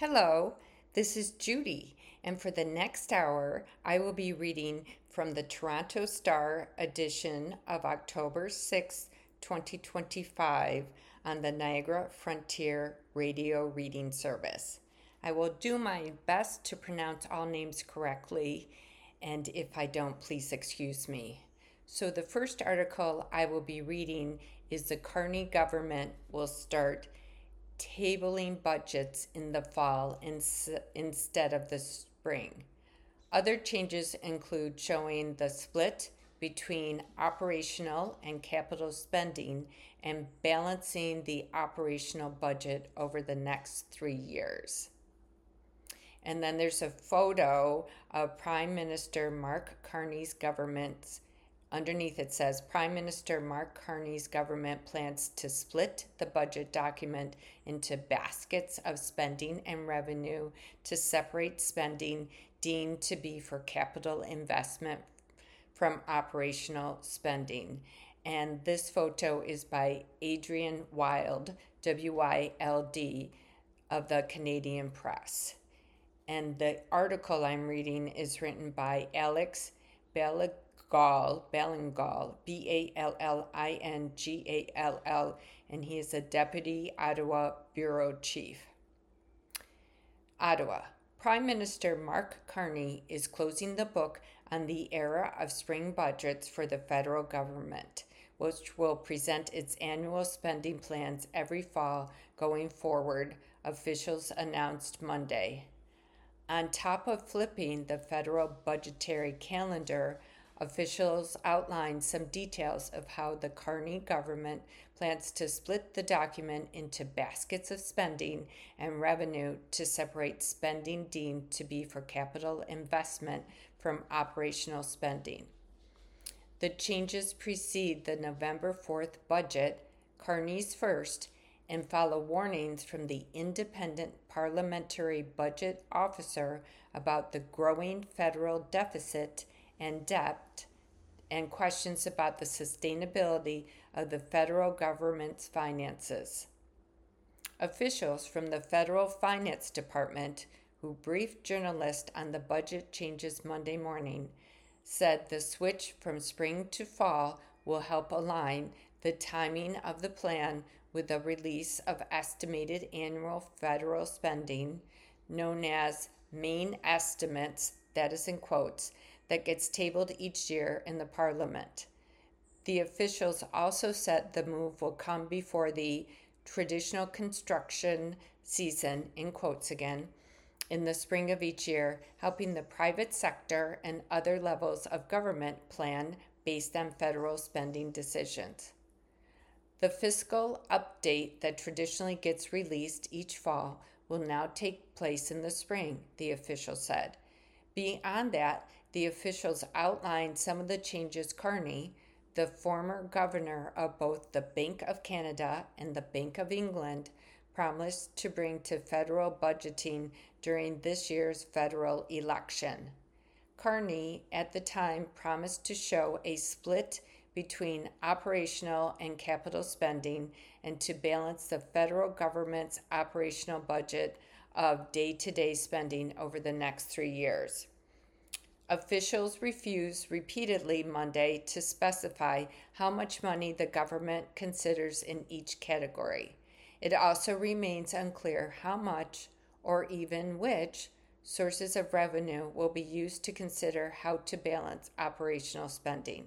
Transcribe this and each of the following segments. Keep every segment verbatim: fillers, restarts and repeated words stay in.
Hello, this is Judy, and for the next hour, I will be reading from the Toronto Star edition of October sixth, twenty twenty-five, on the Niagara Frontier Radio Reading Service. I will do my best to pronounce all names correctly, and if I don't, please excuse me. So, the first article I will be reading is The Carney Government Will Start Tabling Budgets in the Fall ins- instead of the spring. Other changes include showing the split between operational and capital spending and balancing the operational budget over the next three years. And then there's a photo of Prime Minister Mark Carney's government's. Underneath it says, Prime Minister Mark Carney's government plans to split the budget document into baskets of spending and revenue to separate spending deemed to be for capital investment from operational spending. And this photo is by Adrian Wild, W Y L D, of the Canadian Press. And the article I'm reading is written by Alex Ballag. Gall, Ballingall, B A L L I N G A L L, and he is a Deputy Ottawa Bureau Chief. Ottawa. Prime Minister Mark Carney is closing the book on the era of spring budgets for the federal government, which will present its annual spending plans every fall going forward, officials announced Monday. On top of flipping the federal budgetary calendar, officials outlined some details of how the Carney government plans to split the document into baskets of spending and revenue to separate spending deemed to be for capital investment from operational spending. The changes precede the November fourth budget, Carney's first, and follow warnings from the Independent Parliamentary Budget Officer about the growing federal deficit and debt, and questions about the sustainability of the federal government's finances. Officials from the Federal Finance Department, who briefed journalists on the budget changes Monday morning, said the switch from spring to fall will help align the timing of the plan with the release of estimated annual federal spending, known as main estimates, that is in quotes, that gets tabled each year in the Parliament. The officials also said the move will come before the traditional construction season, in quotes again, in the spring of each year, helping the private sector and other levels of government plan based on federal spending decisions. The fiscal update that traditionally gets released each fall will now take place in the spring, the official said. Beyond that, the officials outlined some of the changes Carney, the former governor of both the Bank of Canada and the Bank of England, promised to bring to federal budgeting during this year's federal election. Carney, at the time, promised to show a split between operational and capital spending and to balance the federal government's operational budget of day-to-day spending over the next three years. Officials refused repeatedly Monday to specify how much money the government considers in each category. It also remains unclear how much, or even which, sources of revenue will be used to consider how to balance operational spending.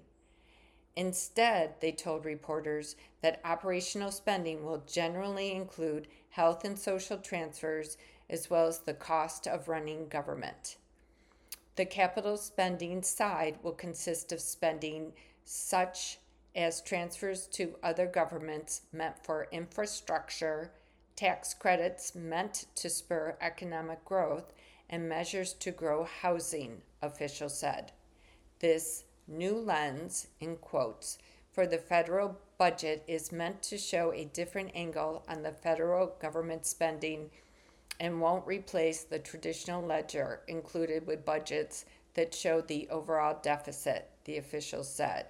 Instead, they told reporters that operational spending will generally include health and social transfers as well as the cost of running government. The capital spending side will consist of spending such as transfers to other governments meant for infrastructure, tax credits meant to spur economic growth, and measures to grow housing, officials said. This new lens, in quotes, for the federal budget is meant to show a different angle on the federal government spending and won't replace the traditional ledger included with budgets that show the overall deficit, the officials said.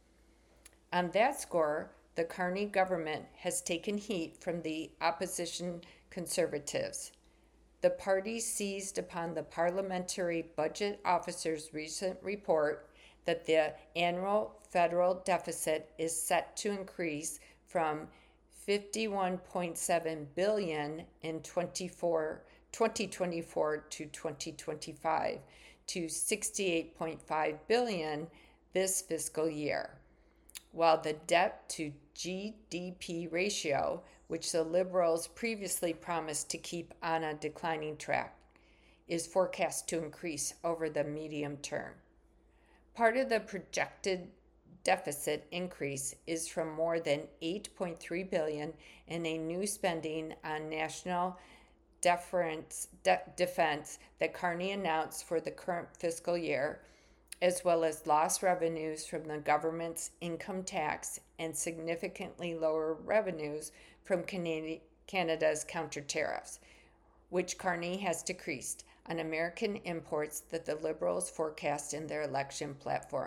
On that score, the Carney government has taken heat from the opposition Conservatives. the party seized upon the Parliamentary Budget Officer's recent report that the annual federal deficit is set to increase from fifty-one point seven billion dollars in twenty twenty-four to twenty twenty-five to sixty-eight point five billion dollars this fiscal year, while the debt to G D P ratio, which the Liberals previously promised to keep on a declining track, is forecast to increase over the medium term. Part of the projected deficit increase is from more than eight point three billion dollars in a new spending on national deference, de- defense that Carney announced for the current fiscal year, as well as lost revenues from the government's income tax and significantly lower revenues from Canadi- Canada's counter tariffs, which Carney has decreased on American imports that the Liberals forecast in their election platform.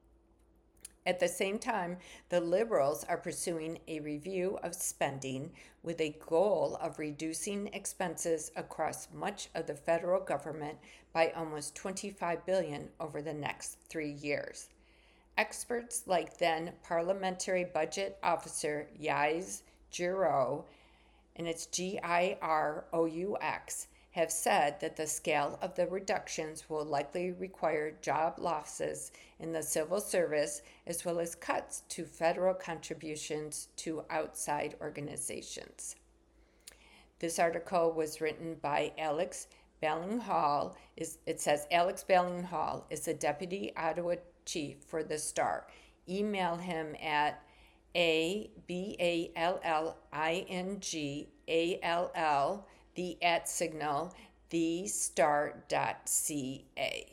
At the same time, the Liberals are pursuing a review of spending with a goal of reducing expenses across much of the federal government by almost twenty-five billion dollars over the next three years. Experts like then Parliamentary Budget Officer Yves Giroux, and it's G I R O U X, have said that the scale of the reductions will likely require job losses in the civil service as well as cuts to federal contributions to outside organizations. This article was written by Alex Ballinghall. It says Alex Ballinghall is the Deputy Ottawa Chief for the Star. Email him at A B A L L I N G A L L, the at signal, the star dot c a.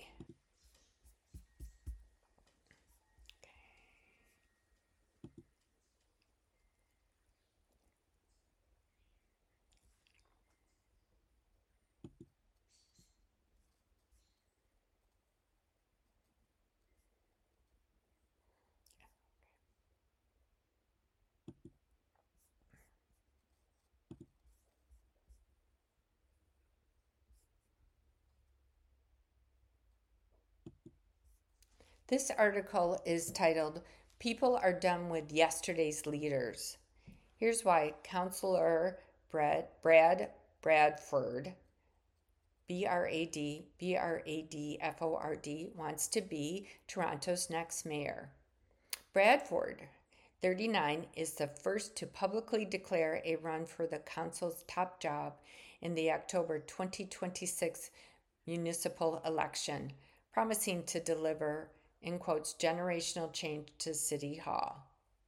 This article is titled, People Are Done with Yesterday's Leaders. Here's why Councillor Brad, Brad Bradford, B R A D, B R A D F O R D, wants to be Toronto's next mayor. Bradford, thirty-nine, is the first to publicly declare a run for the council's top job in the October twenty twenty-six municipal election, promising to deliver, in quotes, generational change to City Hall.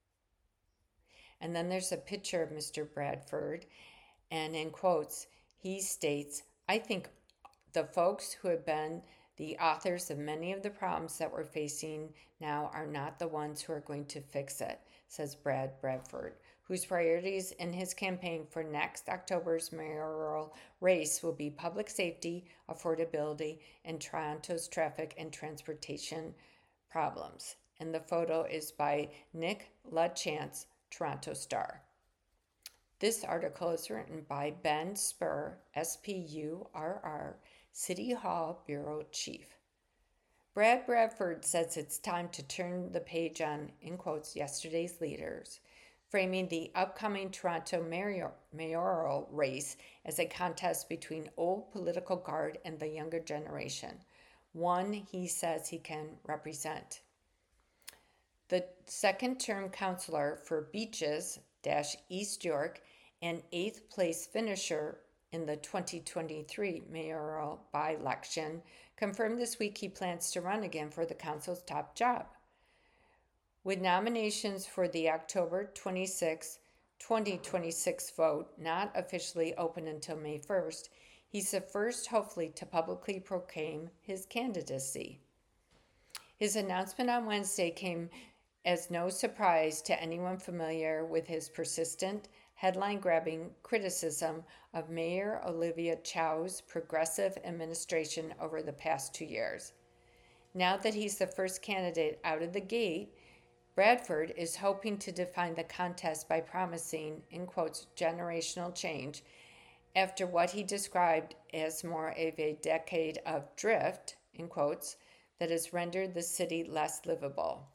And then there's a picture of Mister Bradford, and in quotes, he states, I think the folks who have been the authors of many of the problems that we're facing now are not the ones who are going to fix it, says Brad Bradford, whose priorities in his campaign for next October's mayoral race will be public safety, affordability, and Toronto's traffic and transportation problems. And the photo is by Nick LaChance, Toronto Star. This article is written by Ben Spurr, S P U R R, City Hall Bureau Chief. Brad Bradford says it's time to turn the page on, in quotes, yesterday's leaders, framing the upcoming Toronto mayor, mayoral race as a contest between old political guard and the younger generation, one he says he can represent. The second-term councillor for Beaches, East York, and eighth place finisher in the twenty twenty-three mayoral by-election, confirmed this week he plans to run again for the council's top job. With nominations for the October twenty-sixth, twenty twenty-six vote not officially open until May first, he's the first, hopefully, to publicly proclaim his candidacy. His announcement on Wednesday came as no surprise to anyone familiar with his persistent, headline-grabbing criticism of Mayor Olivia Chow's progressive administration over the past two years. Now that he's the first candidate out of the gate, Bradford is hoping to define the contest by promising, in quotes, generational change after what he described as more of a decade of drift, in quotes, that has rendered the city less livable.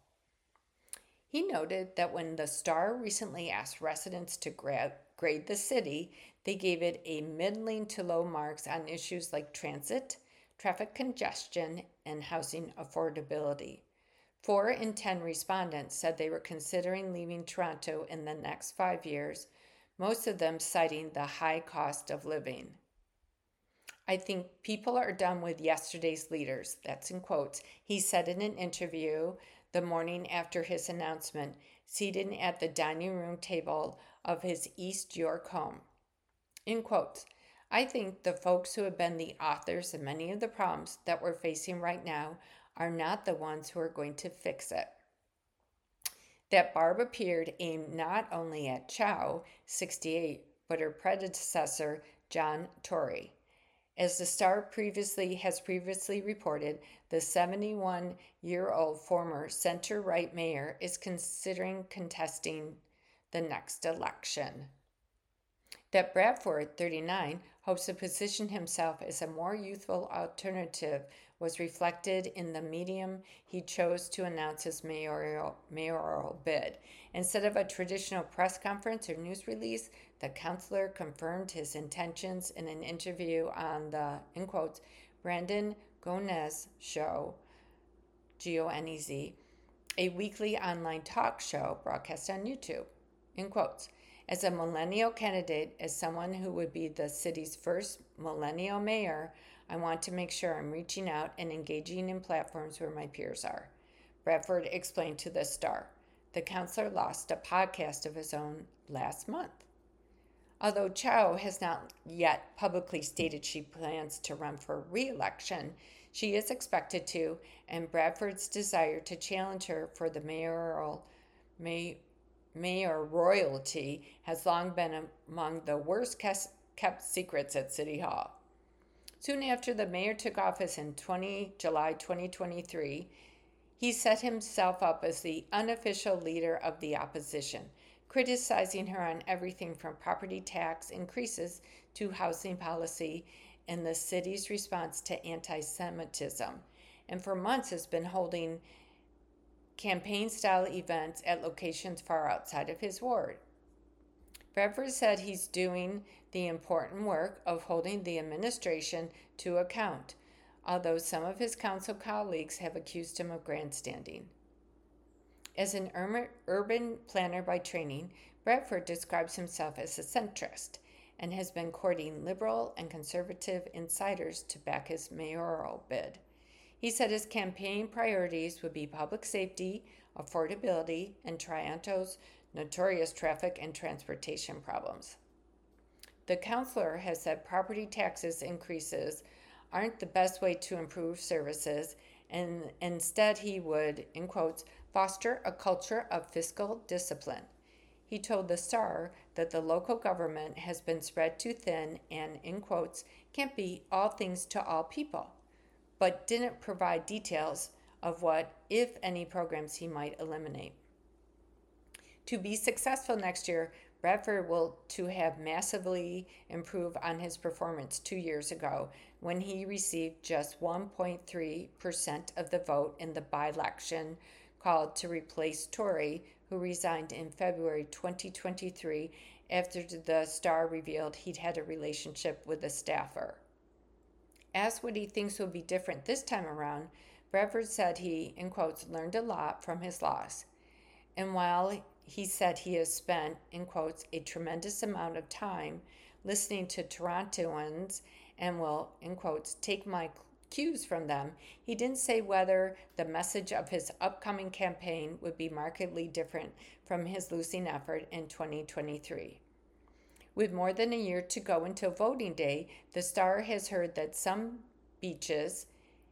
He noted that when the Star recently asked residents to gra- grade the city, they gave it a middling to low marks on issues like transit, traffic congestion, and housing affordability. Four in ten respondents said they were considering leaving Toronto in the next five years, most of them citing the high cost of living. I think people are done with yesterday's leaders, that's in quotes, he said in an interview the morning after his announcement, seated at the dining room table of his East York home. In quotes, I think the folks who have been the authors of many of the problems that we're facing right now are not the ones who are going to fix it. That Barb appeared aimed not only at Chow, sixty-eight, but her predecessor, John Tory. As the Star previously has previously reported, the seventy-one-year-old former center-right mayor is considering contesting the next election. That Bradford, thirty-nine, hopes to position himself as a more youthful alternative was reflected in the medium he chose to announce his mayoral, mayoral bid. Instead of a traditional press conference or news release, the councillor confirmed his intentions in an interview on the, in quotes, Brandon Gonez show, G O N E Z, a weekly online talk show broadcast on YouTube, in quotes. As a millennial candidate, as someone who would be the city's first millennial mayor, I want to make sure I'm reaching out and engaging in platforms where my peers are. Bradford explained to the Star. The councillor lost a podcast of his own last month. Although Chow has not yet publicly stated she plans to run for re-election, she is expected to, and Bradford's desire to challenge her for the mayoral may. Mayor royalty has long been among the worst kept secrets at City Hall. Soon after the mayor took office in July twenty twenty-three, he set himself up as the unofficial leader of the opposition, criticizing her on everything from property tax increases to housing policy and the city's response to anti-Semitism, and for months has been holding campaign-style events at locations far outside of his ward. Bradford said he's doing the important work of holding the administration to account, although some of his council colleagues have accused him of grandstanding. As an urban planner by training, Bradford describes himself as a centrist and has been courting liberal and conservative insiders to back his mayoral bid. He said his campaign priorities would be public safety, affordability, and Toronto's notorious traffic and transportation problems. The councillor has said property taxes increases aren't the best way to improve services, and instead he would, in quotes, foster a culture of fiscal discipline. He told the Star that the local government has been spread too thin and, in quotes, can't be all things to all people, but didn't provide details of what, if any, programs he might eliminate. To be successful next year, Bradford will to have massively improved on his performance two years ago when he received just one point three percent of the vote in the by-election called to replace Tory, who resigned in February twenty twenty-three after the Star revealed he'd had a relationship with a staffer. Asked what he thinks will be different this time around, Bradford said he, in quotes, learned a lot from his loss. And while he said he has spent, in quotes, a tremendous amount of time listening to Torontoans and will, in quotes, take my cues from them, he didn't say whether the message of his upcoming campaign would be markedly different from his losing effort in twenty twenty-three. With more than a year to go until voting day, the Star has heard that some Beaches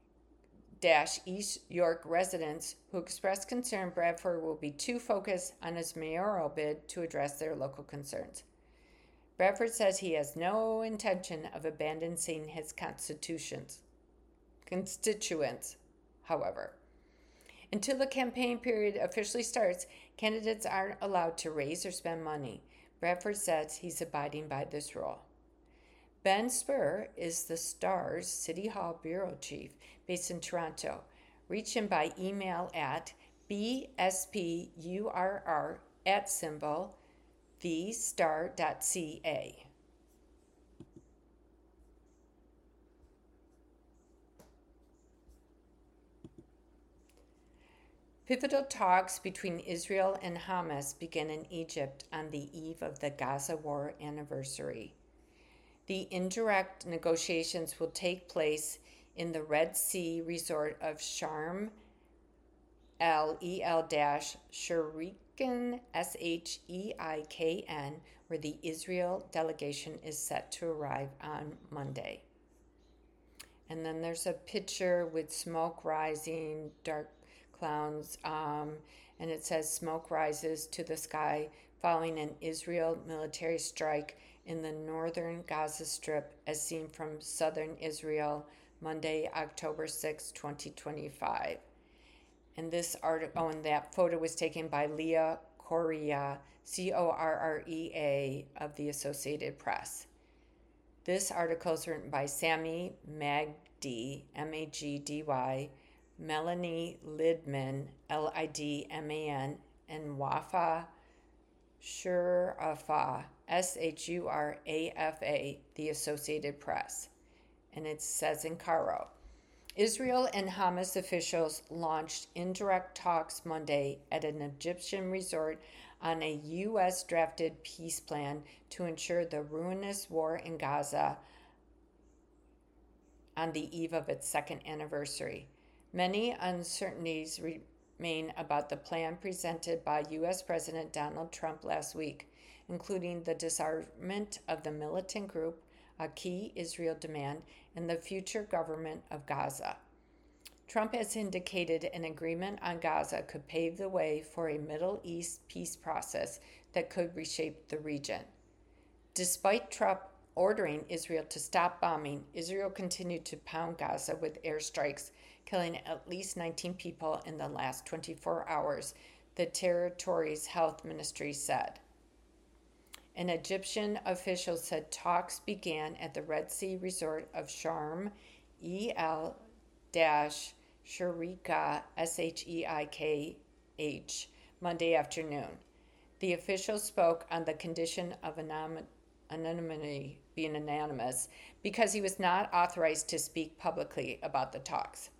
dash East York residents who expressed concern Bradford will be too focused on his mayoral bid to address their local concerns. Bradford says he has no intention of abandoning his constitutions. constituents, however. Until the campaign period officially starts, candidates aren't allowed to raise or spend money. Bradford says he's abiding by this rule. Ben Spur is the Star's City Hall bureau chief based in Toronto. Reach him by email at bspurr at symbol thestar.ca. Pivotal talks between Israel and Hamas begin in Egypt on the eve of the Gaza war anniversary. The indirect negotiations will take place in the Red Sea resort of Sharm el Sheikhn, S H E I K N, where the Israel delegation is set to arrive on Monday. And then there's a picture with smoke rising, dark clouds, um, and it says smoke rises to the sky following an Israel military strike in the northern Gaza Strip as seen from southern Israel Monday, October sixth, twenty twenty-five. And this article, oh, and that photo was taken by Leah Correa, C O R R E A, of the Associated Press. This article is written by Sammy Magdy, M A G D Y, Melanie Lidman, L I D M A N, and Wafa Shurafa, S H U R A F A, the Associated Press. And it says in Cairo, Israel and Hamas officials launched indirect talks Monday at an Egyptian resort on a U S drafted peace plan to ensure the ruinous war in Gaza on the eve of its second anniversary. Many uncertainties remain about the plan presented by U S President Donald Trump last week, including the disarmament of the militant group, a key Israel demand, and the future government of Gaza. Trump has indicated an agreement on Gaza could pave the way for a Middle East peace process that could reshape the region. Despite Trump ordering Israel to stop bombing, Israel continued to pound Gaza with airstrikes, killing at least nineteen people in the last twenty-four hours, the territory's health ministry said. An Egyptian official said talks began at the Red Sea resort of Sharm el Sheikh, S H E I K H, Monday afternoon. The official spoke on the condition of anom- anonymity, being anonymous, because he was not authorized to speak publicly about the talks.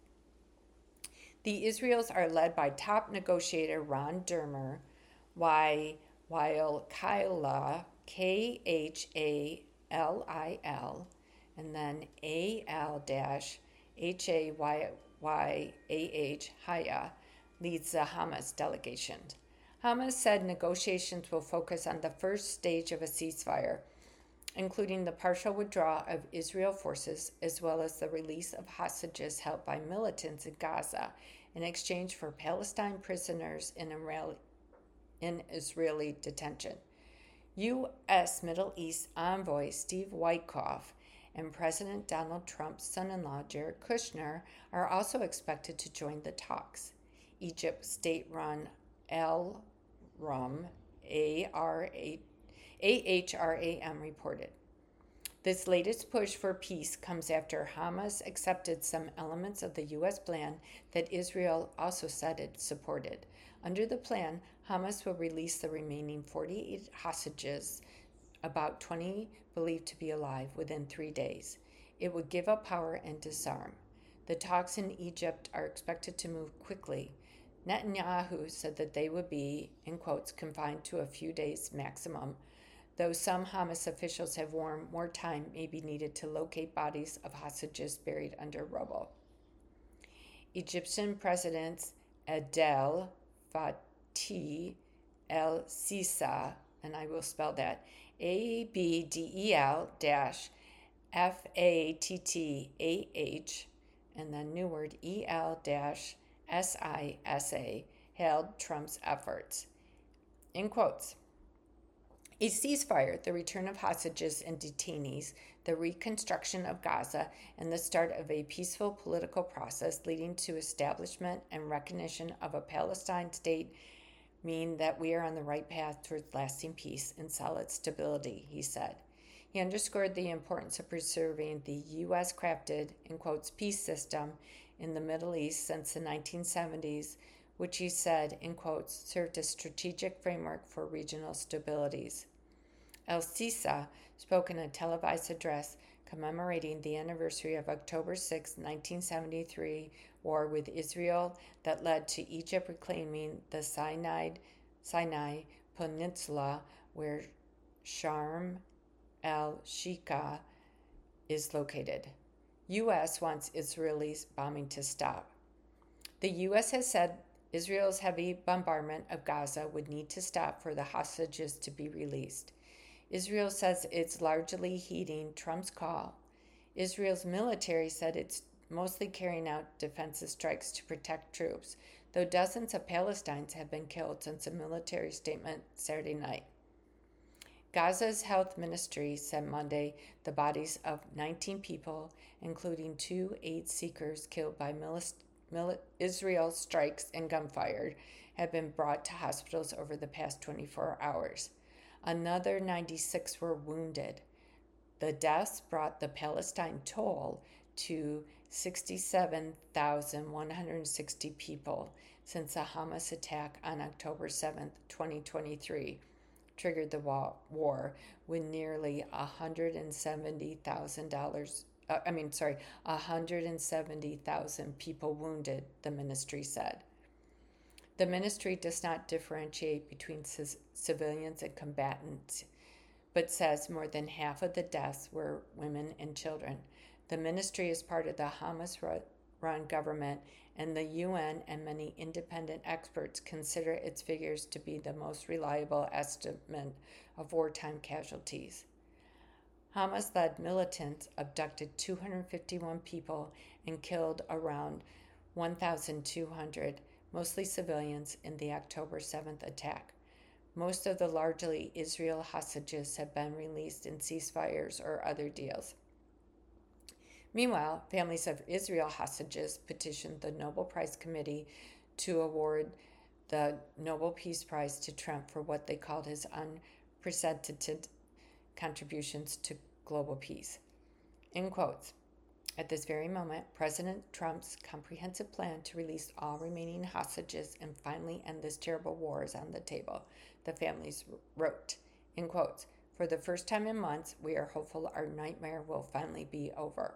The Israelis are led by top negotiator Ron Dermer, why while Khalil, K H A L I L, and then A L H A Y Y A H, Haya, leads the Hamas delegation. Hamas said negotiations will focus on the first stage of a ceasefire, including the partial withdrawal of Israel forces as well as the release of hostages held by militants in Gaza in exchange for Palestine prisoners in Israeli in Israeli detention. U S Middle East envoy Steve Witkoff and President Donald Trump's son-in-law Jared Kushner are also expected to join the talks. Egypt's state-run Al Rum, A H R A M reported. This latest push for peace comes after Hamas accepted some elements of the U S plan that Israel also said it supported. Under the plan, Hamas will release the remaining forty-eight hostages, about twenty believed to be alive, within three days. It would give up power and disarm. The talks in Egypt are expected to move quickly. Netanyahu said that they would be, in quotes, confined to a few days maximum, though some Hamas officials have warned more time may be needed to locate bodies of hostages buried under rubble. Egyptian President Adel Fattah el-Sisi, and I will spell that, A B D E L dash F A T T A H, and then new word E L dash S I S A, hailed Trump's efforts. In quotes, a ceasefire, the return of hostages and detainees, the reconstruction of Gaza, and the start of a peaceful political process leading to establishment and recognition of a Palestine state mean that we are on the right path towards lasting peace and solid stability, he said. He underscored the importance of preserving the U S crafted, in quotes, peace system in the Middle East since the nineteen seventies, which he said, in quotes, served a strategic framework for regional stabilities. El-Sisi spoke in a televised address commemorating the anniversary of October sixth, nineteen seventy-three war with Israel that led to Egypt reclaiming the Sinai, Sinai Peninsula, where Sharm el-Sheikh is located. U S wants Israelis bombing to stop. The U S has said Israel's heavy bombardment of Gaza would need to stop for the hostages to be released. Israel says it's largely heeding Trump's call. Israel's military said it's mostly carrying out defensive strikes to protect troops, though dozens of Palestinians have been killed since a military statement Saturday night. Gaza's health ministry said Monday the bodies of nineteen people, including two aid seekers killed by mil- mil- Israel strikes and gunfire, have been brought to hospitals over the past twenty-four hours. Another ninety-six were wounded. The deaths brought the Palestine toll to sixty-seven thousand one hundred sixty people since the Hamas attack on October seventh, twenty twenty-three, triggered the war, with nearly one hundred seventy thousand dollars. Uh, I mean, sorry, one hundred seventy thousand people wounded, the ministry said. The ministry does not differentiate between c- civilians and combatants, but says more than half of the deaths were women and children. The ministry is part of the Hamas-run government, and the U N and many independent experts consider its figures to be the most reliable estimate of wartime casualties. Hamas-led militants abducted two hundred fifty-one people and killed around one thousand two hundred, mostly civilians, in the October seventh attack. Most of the largely Israel hostages have been released in ceasefires or other deals. Meanwhile, families of Israel hostages petitioned the Nobel Prize Committee to award the Nobel Peace Prize to Trump for what they called his unprecedented contributions to global peace. In quotes, at this very moment, President Trump's comprehensive plan to release all remaining hostages and finally end this terrible war is on the table, the families wrote. In quotes, for the first time in months, we are hopeful our nightmare will finally be over.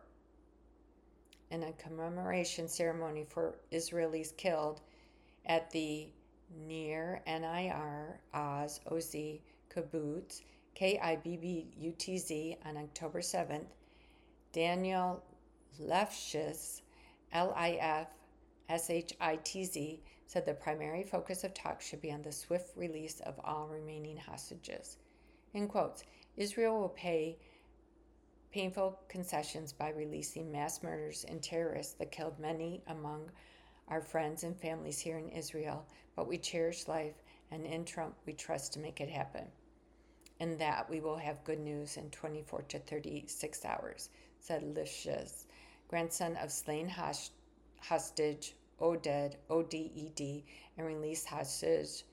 In a commemoration ceremony for Israelis killed at the Nir N I R Oz O Z Kibbutz, K I B B U T Z, on October seventh, Daniel Lifshitz, L I F S H I T Z, said the primary focus of talks should be on the swift release of all remaining hostages. In quotes, Israel will pay painful concessions by releasing mass murders and terrorists that killed many among our friends and families here in Israel, but we cherish life, and in Trump we trust to make it happen. And that we will have good news in twenty-four to thirty-six hours, said Lifshitz, grandson of slain hostage Oded, O D E D, and released hostage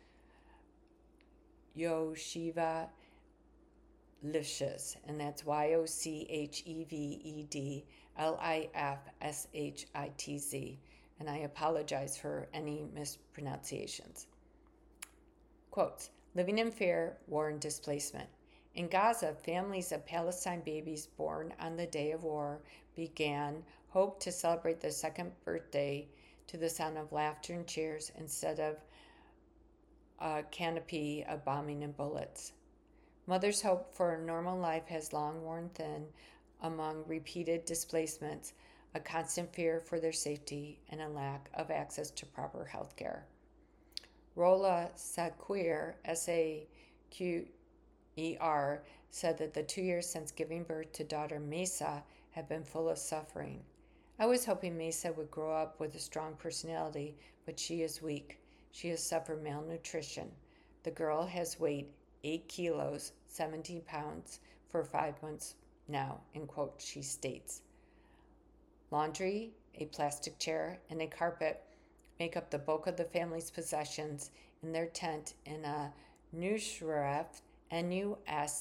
Yoshiva Lifshitz, and that's Y O C H E V E D L I F S H I T Z, and I apologize for any mispronunciations. Quotes, living in fear, war, and displacement. In Gaza, families of Palestine babies born on the day of war began hope to celebrate their second birthday to the sound of laughter and cheers instead of a canopy of bombing and bullets. Mothers' hope for a normal life has long worn thin among repeated displacements, a constant fear for their safety, and a lack of access to proper health care. Rola Saquir, S A Q E R, said that the two years since giving birth to daughter Mesa have been full of suffering. I was hoping Mesa would grow up with a strong personality, but she is weak. She has suffered malnutrition. The girl has weighed eight kilos, seventeen pounds, for five months now, in quote, she states. Laundry, a plastic chair, and a carpet make up the bulk of the family's possessions in their tent in a Nusreif, N U S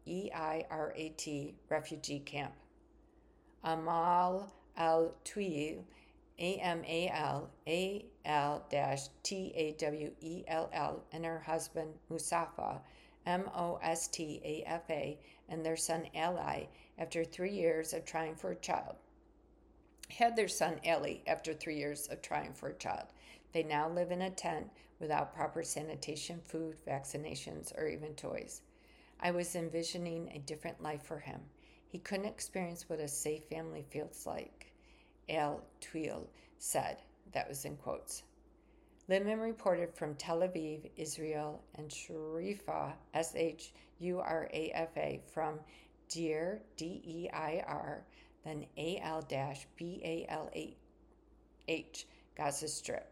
E I R A T refugee camp. Amal al-Tawil, A M A L A L T A W E L L, and her husband Mustafa, M O S T A F A, and their son Ali, after three years of trying for a child. Had their son Ali after three years of trying for a child. They now live in a tent without proper sanitation, food, vaccinations, or even toys. I was envisioning a different life for him. He couldn't experience what a safe family feels like, al-Tawil said. That was in quotes. Liman reported from Tel Aviv, Israel, and Shurafa, S H U R A F A, from Deir, D E I R, then A L B A L H, Gaza Strip.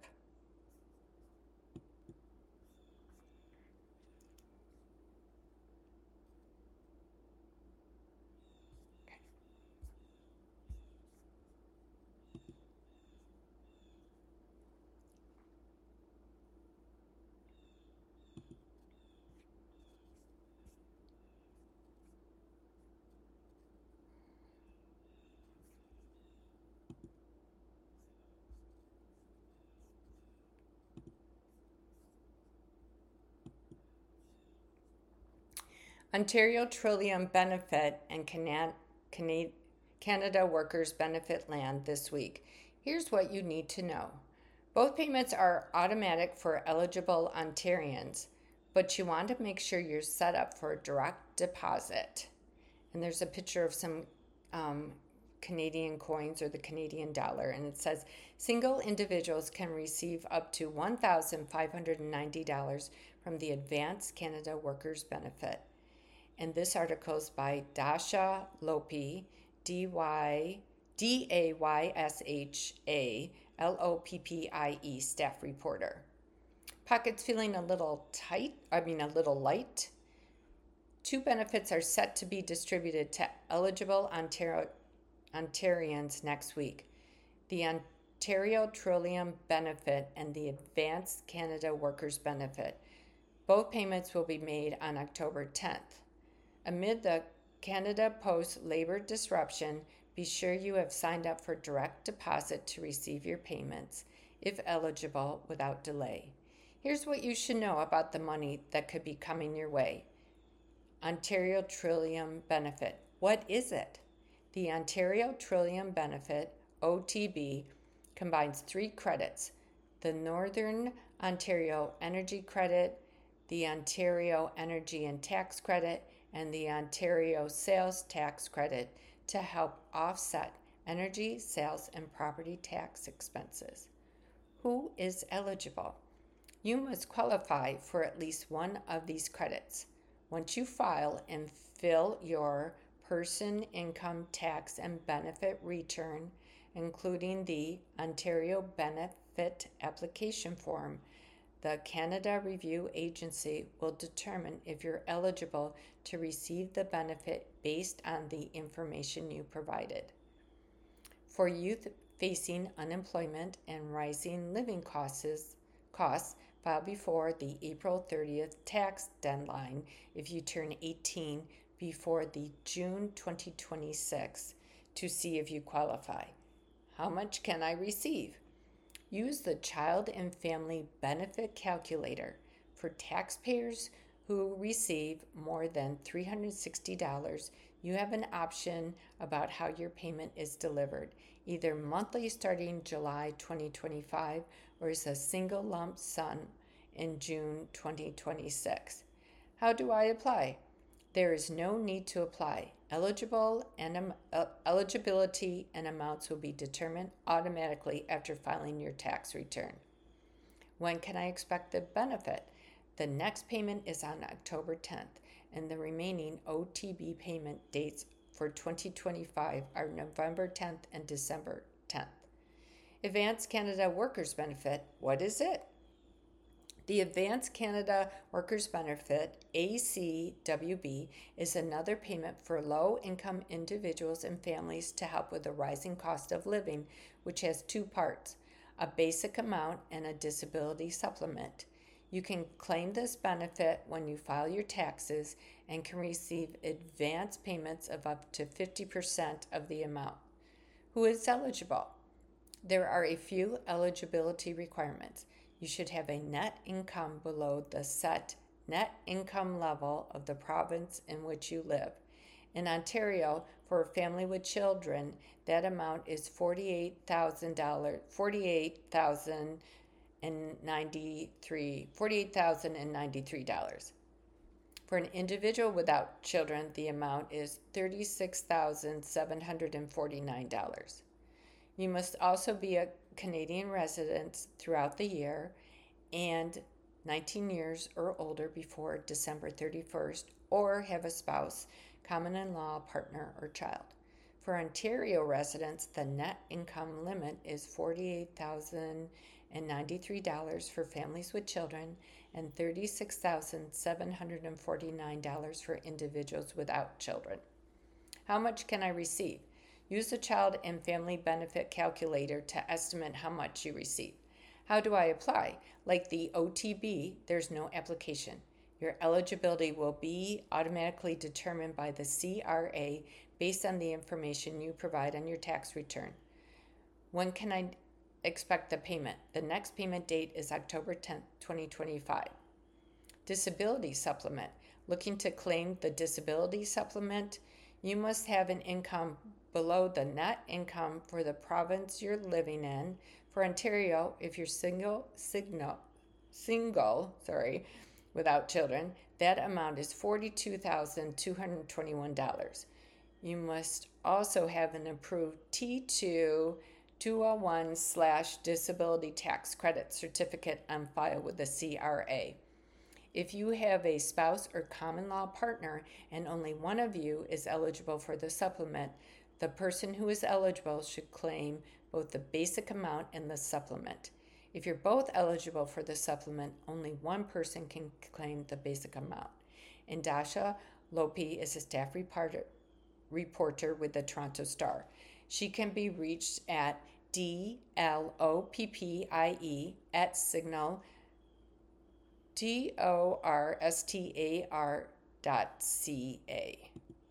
Ontario Trillium Benefit and Canada Workers Benefit land this week. Here's what you need to know. Both payments are automatic for eligible Ontarians, but you want to make sure you're set up for a direct deposit. And there's a picture of some um, Canadian coins or the Canadian dollar, and it says single individuals can receive up to one thousand five hundred ninety dollars from the Advanced Canada Workers Benefit. And this article is by Dasha Lopi, D Y D A Y S H A L O P P I E, staff reporter. Pockets feeling a little tight, I mean a little light. Two benefits are set to be distributed to eligible Ontario, Ontarians next week. The Ontario Trillium Benefit and the Advanced Canada Workers Benefit. Both payments will be made on October tenth. Amid the Canada Post labor disruption, be sure you have signed up for direct deposit to receive your payments, if eligible, without delay. Here's what you should know about the money that could be coming your way. Ontario Trillium Benefit. What is it? The Ontario Trillium Benefit, O T B, combines three credits: the Northern Ontario Energy Credit, the Ontario Energy and Tax Credit, and the Ontario Sales Tax Credit to help offset energy, sales, and property tax expenses. Who is eligible? You must qualify for at least one of these credits. Once you file and fill your person income tax and benefit return, including the Ontario Benefit Application Form, the Canada Review Agency will determine if you're eligible to receive the benefit based on the information you provided. For youth facing unemployment and rising living costs, costs, file before the April thirtieth tax deadline if you turn eighteen before the June twenty twenty-six to see if you qualify. How much can I receive? Use the Child and Family Benefit Calculator. For taxpayers who receive more than three hundred sixty dollars, you have an option about how your payment is delivered, either monthly starting July twenty twenty-five or as a single lump sum in June twenty twenty-six. How do I apply? There is no need to apply. Eligible and um, uh, eligibility and amounts will be determined automatically after filing your tax return. When can I expect the benefit? The next payment is on October tenth, and the remaining O T B payment dates for twenty twenty-five are November tenth and December tenth. Advanced Canada Workers Benefit, what is it? The Advanced Canada Workers Benefit, A C W B, is another payment for low-income individuals and families to help with the rising cost of living, which has two parts, a basic amount and a disability supplement. You can claim this benefit when you file your taxes and can receive advance payments of up to fifty percent of the amount. Who is eligible? There are a few eligibility requirements. You should have a net income below the set net income level of the province in which you live. In Ontario, for a family with children, that amount is forty-eight thousand dollars, forty-eight thousand ninety-three forty-eight thousand ninety-three dollars. For an individual without children, the amount is thirty-six thousand seven hundred forty-nine dollars. You must also be a Canadian resident throughout the year and nineteen years or older before December thirty-first, or have a spouse, common-in-law, partner, or child. For Ontario residents, the net income limit is forty-eight thousand ninety-three dollars for families with children and thirty-six thousand seven hundred forty-nine dollars for individuals without children. How much can I receive? Use the Child and Family Benefit Calculator to estimate how much you receive. How do I apply? Like the O T B, there's no application. Your eligibility will be automatically determined by the C R A based on the information you provide on your tax return. When can I expect the payment? The next payment date is October tenth, twenty twenty-five. Disability supplement. Looking to claim the disability supplement, you must have an income below the net income for the province you're living in. For Ontario, if you're single, signal, single, sorry, without children, that amount is forty-two thousand two hundred twenty-one dollars. You must also have an approved T two two oh one slash disability tax credit certificate on file with the C R A. If you have a spouse or common law partner and only one of you is eligible for the supplement, the person who is eligible should claim both the basic amount and the supplement. If you're both eligible for the supplement, only one person can claim the basic amount. And Dasha Lope is a staff reporter, reporter with the Toronto Star. She can be reached at D L O P P I E at Signal, T O R S T A R dot C A.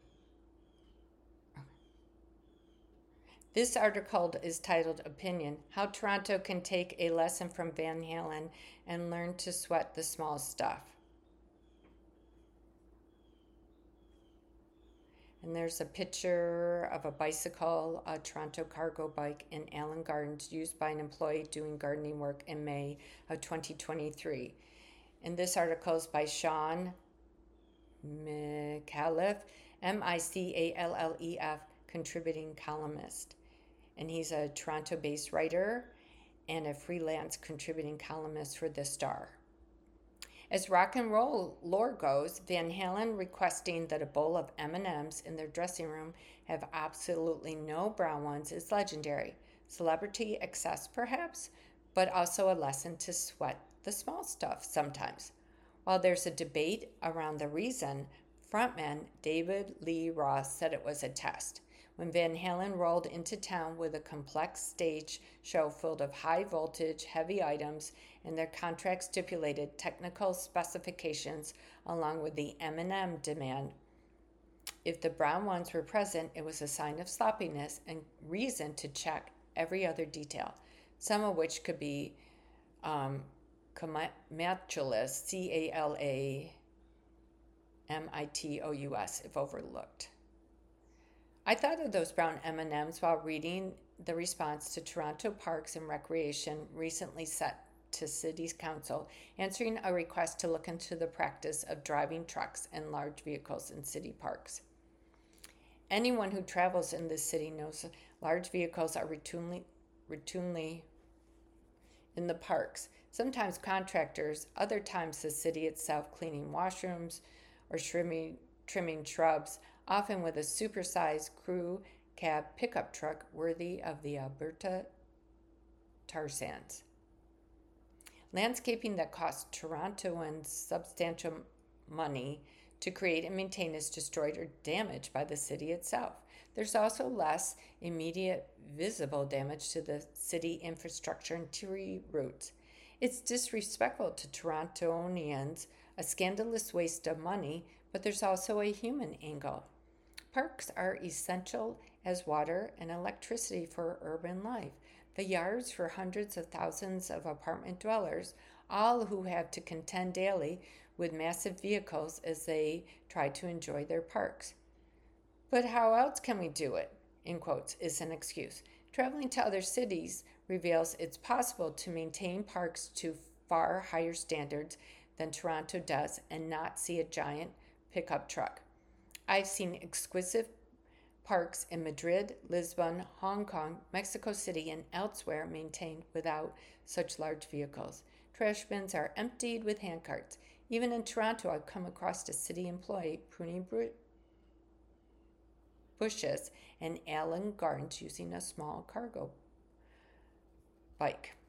This article is titled Opinion, How Toronto Can Take a Lesson from Van Halen and Learn to Sweat the Small Stuff. And there's a picture of a bicycle, a Toronto cargo bike in Allen Gardens used by an employee doing gardening work in May of twenty twenty-three. And this article is by Sean Micallef, M I C A L L E F, contributing columnist. And he's a Toronto-based writer and a freelance contributing columnist for The Star. As rock and roll lore goes, Van Halen requesting that a bowl of M and M's in their dressing room have absolutely no brown ones is legendary. Celebrity excess, perhaps, but also a lesson to sweat the small stuff sometimes. While there's a debate around the reason, frontman David Lee Roth said it was a test. When Van Halen rolled into town with a complex stage show filled of high-voltage, heavy items, and their contract stipulated technical specifications along with the M and M demand, if the brown ones were present, it was a sign of sloppiness and reason to check every other detail, some of which could be um, camatulous, C A L A M I T O U S, if overlooked. I thought of those brown M and M's while reading the response to Toronto Parks and Recreation recently set to City Council, answering a request to look into the practice of driving trucks and large vehicles in city parks. Anyone who travels in this city knows large vehicles are routinely, routinely in the parks. Sometimes contractors, other times the city itself cleaning washrooms or trimming, trimming shrubs, often with a supersized crew cab pickup truck worthy of the Alberta tar sands. Landscaping that costs Torontoans substantial money to create and maintain is destroyed or damaged by the city itself. There's also less immediate visible damage to the city infrastructure and tree roots. It's disrespectful to Torontonians, a scandalous waste of money, but there's also a human angle. Parks are essential as water and electricity for urban life, the yards for hundreds of thousands of apartment dwellers, all who have to contend daily with massive vehicles as they try to enjoy their parks. But how else can we do it? In quotes, is an excuse. Traveling to other cities reveals it's possible to maintain parks to far higher standards than Toronto does and not see a giant pickup truck. I've seen exquisite parks in Madrid, Lisbon, Hong Kong, Mexico City, and elsewhere maintained without such large vehicles. Trash bins are emptied with handcarts. Even in Toronto, I've come across a city employee pruning bushes and Allen Gardens using a small cargo bike.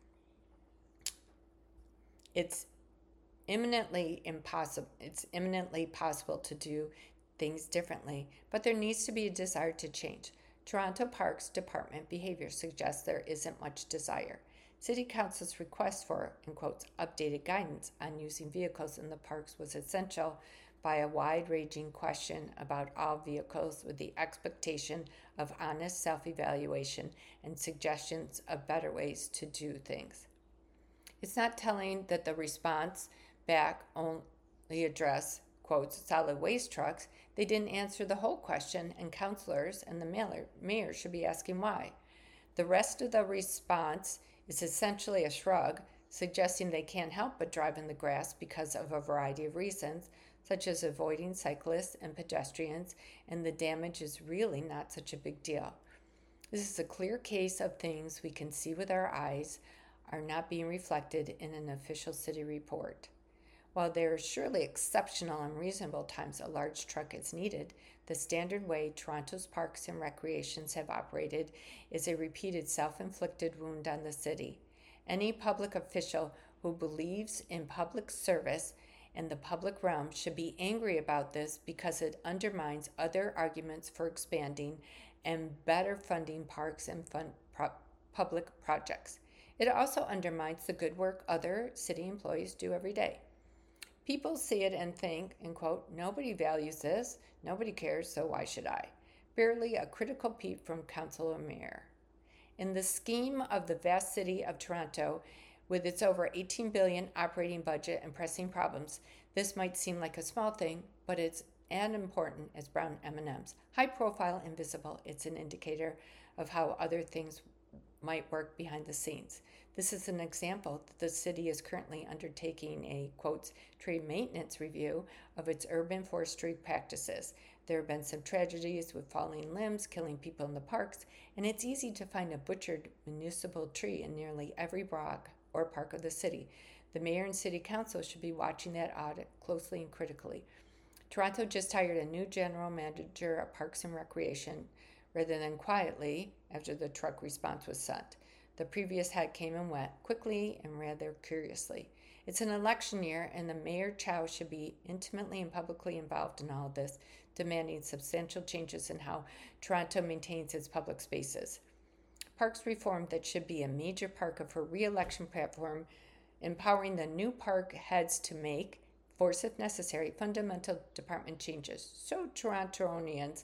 It's imminently impossible. It's imminently possible to do things differently, but there needs to be a desire to change. Toronto Parks Department behavior suggests there isn't much desire. City Council's request for, in quotes, updated guidance on using vehicles in the parks was essential by a wide-ranging question about all vehicles with the expectation of honest self-evaluation and suggestions of better ways to do things. It's not telling that the response back only addressed, quotes, solid waste trucks. They didn't answer the whole question, and councilors and the mayor, mayor should be asking why. The rest of the response is essentially a shrug, suggesting they can't help but drive in the grass because of a variety of reasons, such as avoiding cyclists and pedestrians, and the damage is really not such a big deal. This is a clear case of things we can see with our eyes are not being reflected in an official city report. While there are surely exceptional and reasonable times a large truck is needed, the standard way Toronto's parks and recreations have operated is a repeated self-inflicted wound on the city. Any public official who believes in public service and the public realm should be angry about this because it undermines other arguments for expanding and better funding parks and fund pro- public projects. It also undermines the good work other city employees do every day. People see it and think, and quote, nobody values this, nobody cares, so why should I? Barely a critical peep from council or mayor. In the scheme of the vast city of Toronto, with its over eighteen billion dollars operating budget and pressing problems, this might seem like a small thing, but it's as important as brown M and M's. High profile and visible, it's an indicator of how other things might work behind the scenes. This is an example that the city is currently undertaking a, quotes, tree maintenance review of its urban forestry practices. There have been some tragedies with falling limbs, killing people in the parks, and it's easy to find a butchered municipal tree in nearly every block or park of the city. The mayor and city council should be watching that audit closely and critically. Toronto just hired a new general manager of Parks and Recreation rather than quietly after the truck response was sent. The previous head came and went quickly and rather curiously. It's an election year, and the Mayor Chow should be intimately and publicly involved in all of this, demanding substantial changes in how Toronto maintains its public spaces. Parks reform that should be a major part of her re-election platform, empowering the new park heads to make, force if necessary, fundamental department changes. So Torontonians,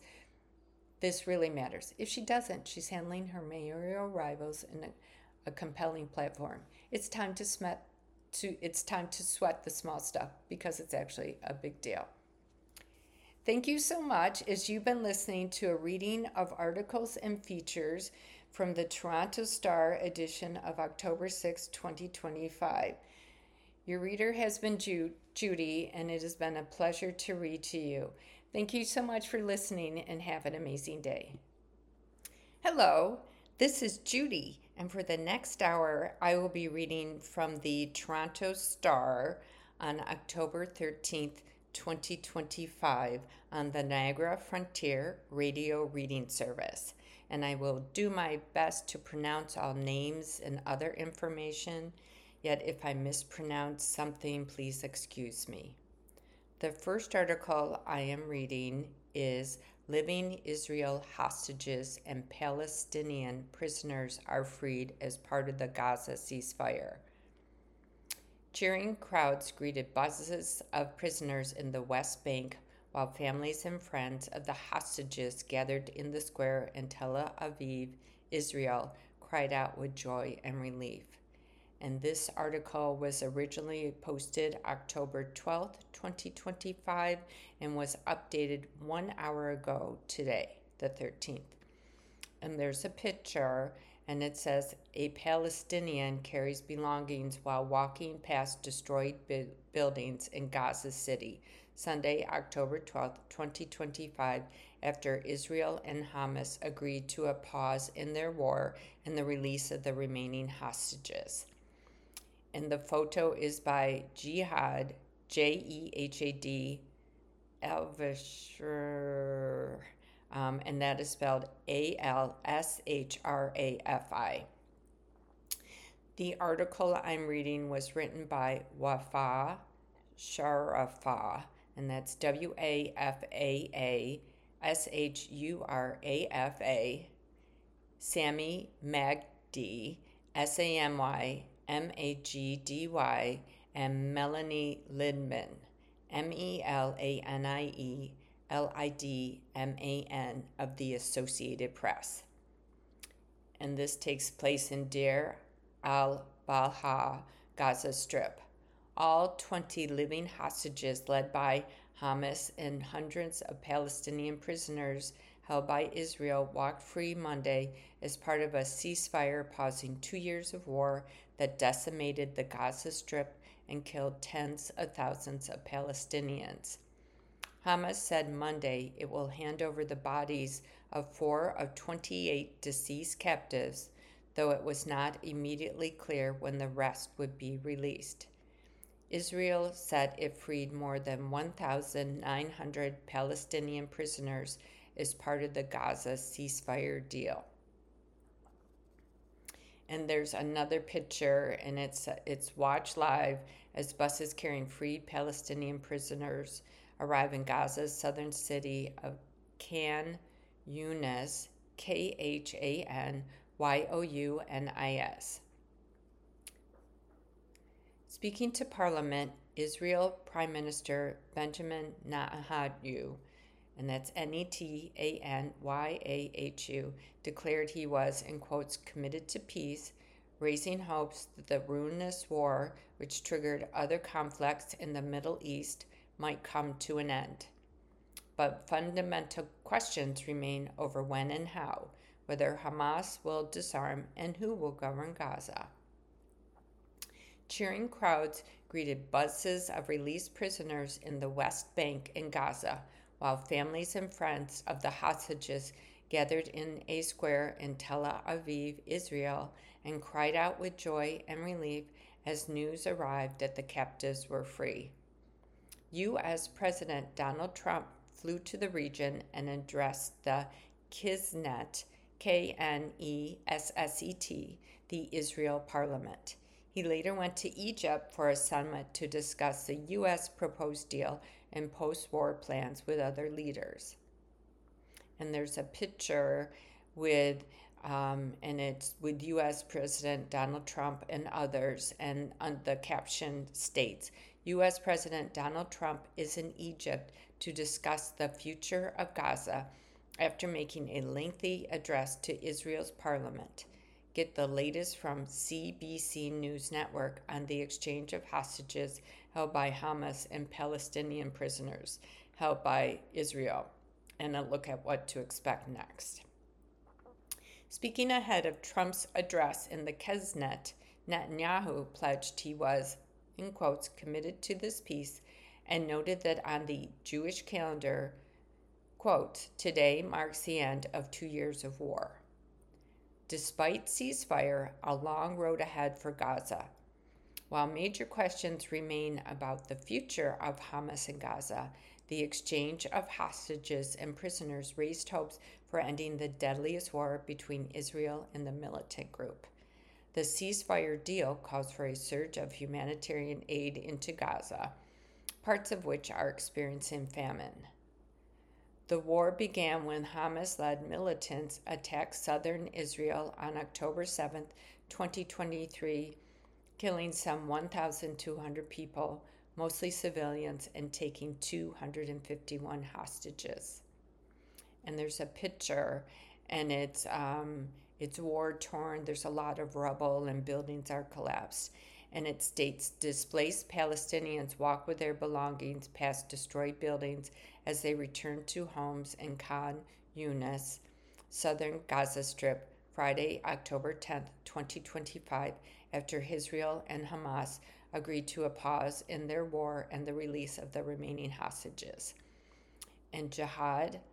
this really matters. If she doesn't, she's handling her mayoral rivals in a, a compelling platform. It's time to smet, to it's time to sweat the small stuff because it's actually a big deal. Thank you so much as you've been listening to a reading of articles and features from the Toronto Star edition of October sixth, twenty twenty-five. Your reader has been Ju- Judy, and it has been a pleasure to read to you. Thank you so much for listening, and have an amazing day. Hello, this is Judy, and for the next hour, I will be reading from the Toronto Star on October thirteenth, twenty twenty-five on the Niagara Frontier Radio Reading Service. And I will do my best to pronounce all names and other information, yet if I mispronounce something, please excuse me. The first article I am reading is Living Israel Hostages and Palestinian Prisoners Are Freed as Part of the Gaza Ceasefire. Cheering crowds greeted buses of prisoners in the West Bank, while families and friends of the hostages gathered in the square in Tel Aviv, Israel, cried out with joy and relief. And this article was originally posted October twelfth, twenty twenty-five, and was updated one hour ago today, the thirteenth. And there's a picture, and it says, a Palestinian carries belongings while walking past destroyed bu- buildings in Gaza City, Sunday, October twelfth, twenty twenty-five, after Israel and Hamas agreed to a pause in their war and the release of the remaining hostages. And the photo is by Jihad, J E H A D, Alshrafi, um, and that is spelled A L S H R A F I. The article I'm reading was written by Wafa Sharafa, and that's W A F A A S H U R A F A, Sami Magdy, S A M Y M A G D Y, and Melanie Lindman, M E L A N I E L I D M A N, of the Associated Press. And this takes place in Deir al-Balah, Gaza Strip. All twenty living hostages led by Hamas and hundreds of Palestinian prisoners held by Israel walked free Monday as part of a ceasefire pausing two years of war that decimated the Gaza Strip and killed tens of thousands of Palestinians. Hamas said Monday it will hand over the bodies of four of twenty-eight deceased captives, though it was not immediately clear when the rest would be released. Israel said it freed more than one thousand nine hundred Palestinian prisoners as part of the Gaza ceasefire deal. And there's another picture, and it's it's Watch Live as buses carrying freed Palestinian prisoners arrive in Gaza's southern city of Khan Younis, K H A N Y O U N I S. Speaking to Parliament, Israel Prime Minister Benjamin Netanyahu, and that's N E T A N Y A H U, declared he was, in quotes, committed to peace, raising hopes that the ruinous war, which triggered other conflicts in the Middle East, might come to an end. But fundamental questions remain over when and how, whether Hamas will disarm and who will govern Gaza. Cheering crowds greeted buses of released prisoners in the West Bank in Gaza, while families and friends of the hostages gathered in a square in Tel Aviv, Israel, and cried out with joy and relief as news arrived that the captives were free. U S President Donald Trump flew to the region and addressed the Knesset, K N E S S E T, the Israel Parliament. He later went to Egypt for a summit to discuss the U S proposed deal and post-war plans with other leaders. And there's a picture with, um, and it's with U S President Donald Trump and others, and on the caption states, U S President Donald Trump is in Egypt to discuss the future of Gaza after making a lengthy address to Israel's parliament. Get the latest from C B C News Network on the exchange of hostages held by Hamas and Palestinian prisoners held by Israel, and a look at what to expect next. Speaking ahead of Trump's address in the Knesset, Netanyahu pledged he was, in quotes, committed to this peace, and noted that on the Jewish calendar, quote, today marks the end of two years of war. Despite ceasefire, a long road ahead for Gaza. While major questions remain about the future of Hamas in Gaza, the exchange of hostages and prisoners raised hopes for ending the deadliest war between Israel and the militant group. The ceasefire deal calls for a surge of humanitarian aid into Gaza, parts of which are experiencing famine. The war began when Hamas-led militants attacked southern Israel on October seventh, twenty twenty-three, killing some one thousand two hundred people, mostly civilians, and taking two hundred fifty-one hostages. And there's a picture, and it's um, it's war torn. There's a lot of rubble, and buildings are collapsed. And it states, displaced Palestinians walk with their belongings past destroyed buildings as they return to homes in Khan Yunis, southern Gaza Strip, Friday, October tenth, twenty twenty-five, after Israel and Hamas agreed to a pause in their war and the release of the remaining hostages. And Jihad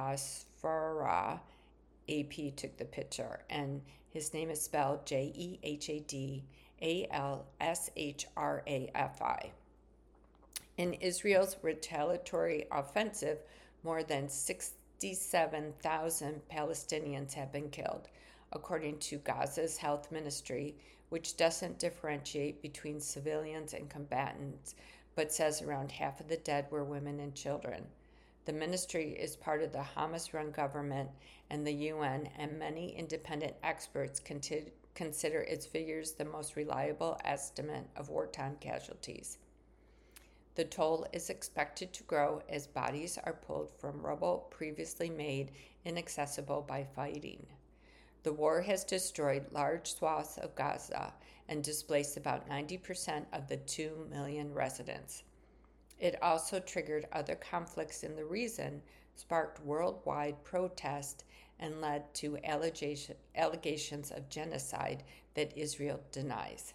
Asfara, A P took the picture, and his name is spelled J E H A D A L S H R A F I. In Israel's retaliatory offensive, more than sixty-seven thousand Palestinians have been killed, according to Gaza's health ministry, which doesn't differentiate between civilians and combatants, but says around half of the dead were women and children. The ministry is part of the Hamas-run government, and the U N and many independent experts conti- consider its figures the most reliable estimate of wartime casualties. The toll is expected to grow as bodies are pulled from rubble previously made inaccessible by fighting. The war has destroyed large swaths of Gaza and displaced about ninety percent of the two million residents. It also triggered other conflicts in the region, sparked worldwide protest, and led to allegation, allegations of genocide that Israel denies.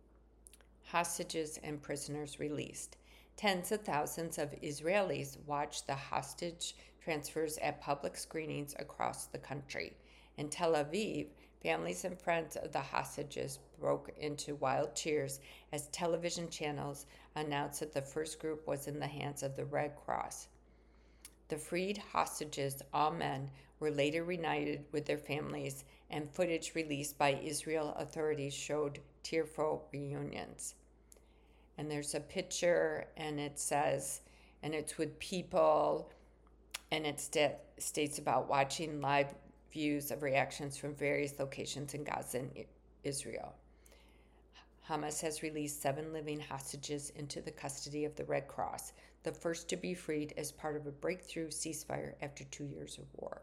Hostages and prisoners released. Tens of thousands of Israelis watched the hostage transfers at public screenings across the country. In Tel Aviv, families and friends of the hostages broke into wild cheers as television channels announced that the first group was in the hands of the Red Cross. The freed hostages, all men, were later reunited with their families, and footage released by Israel authorities showed tearful reunions. And there's a picture, and it says, and it's with people, and it st- states about watching live views of reactions from various locations in Gaza and Israel. Hamas has released seven living hostages into the custody of the Red Cross, the first to be freed as part of a breakthrough ceasefire after two years of war.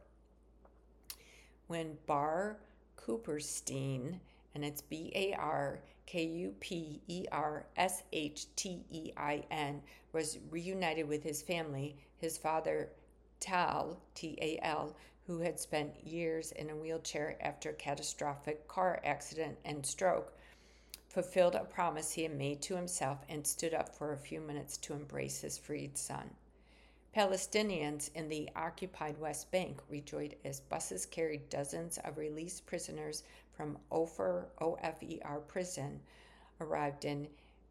When Bar Kuperstein, and it's B A R K U P E R S H T E I N, was reunited with his family, his father, Tal, T A L, who had spent years in a wheelchair after a catastrophic car accident and stroke, fulfilled a promise he had made to himself and stood up for a few minutes to embrace his freed son. Palestinians in the occupied West Bank rejoiced as buses carried dozens of released prisoners from Ofer, O F E R prison, arrived in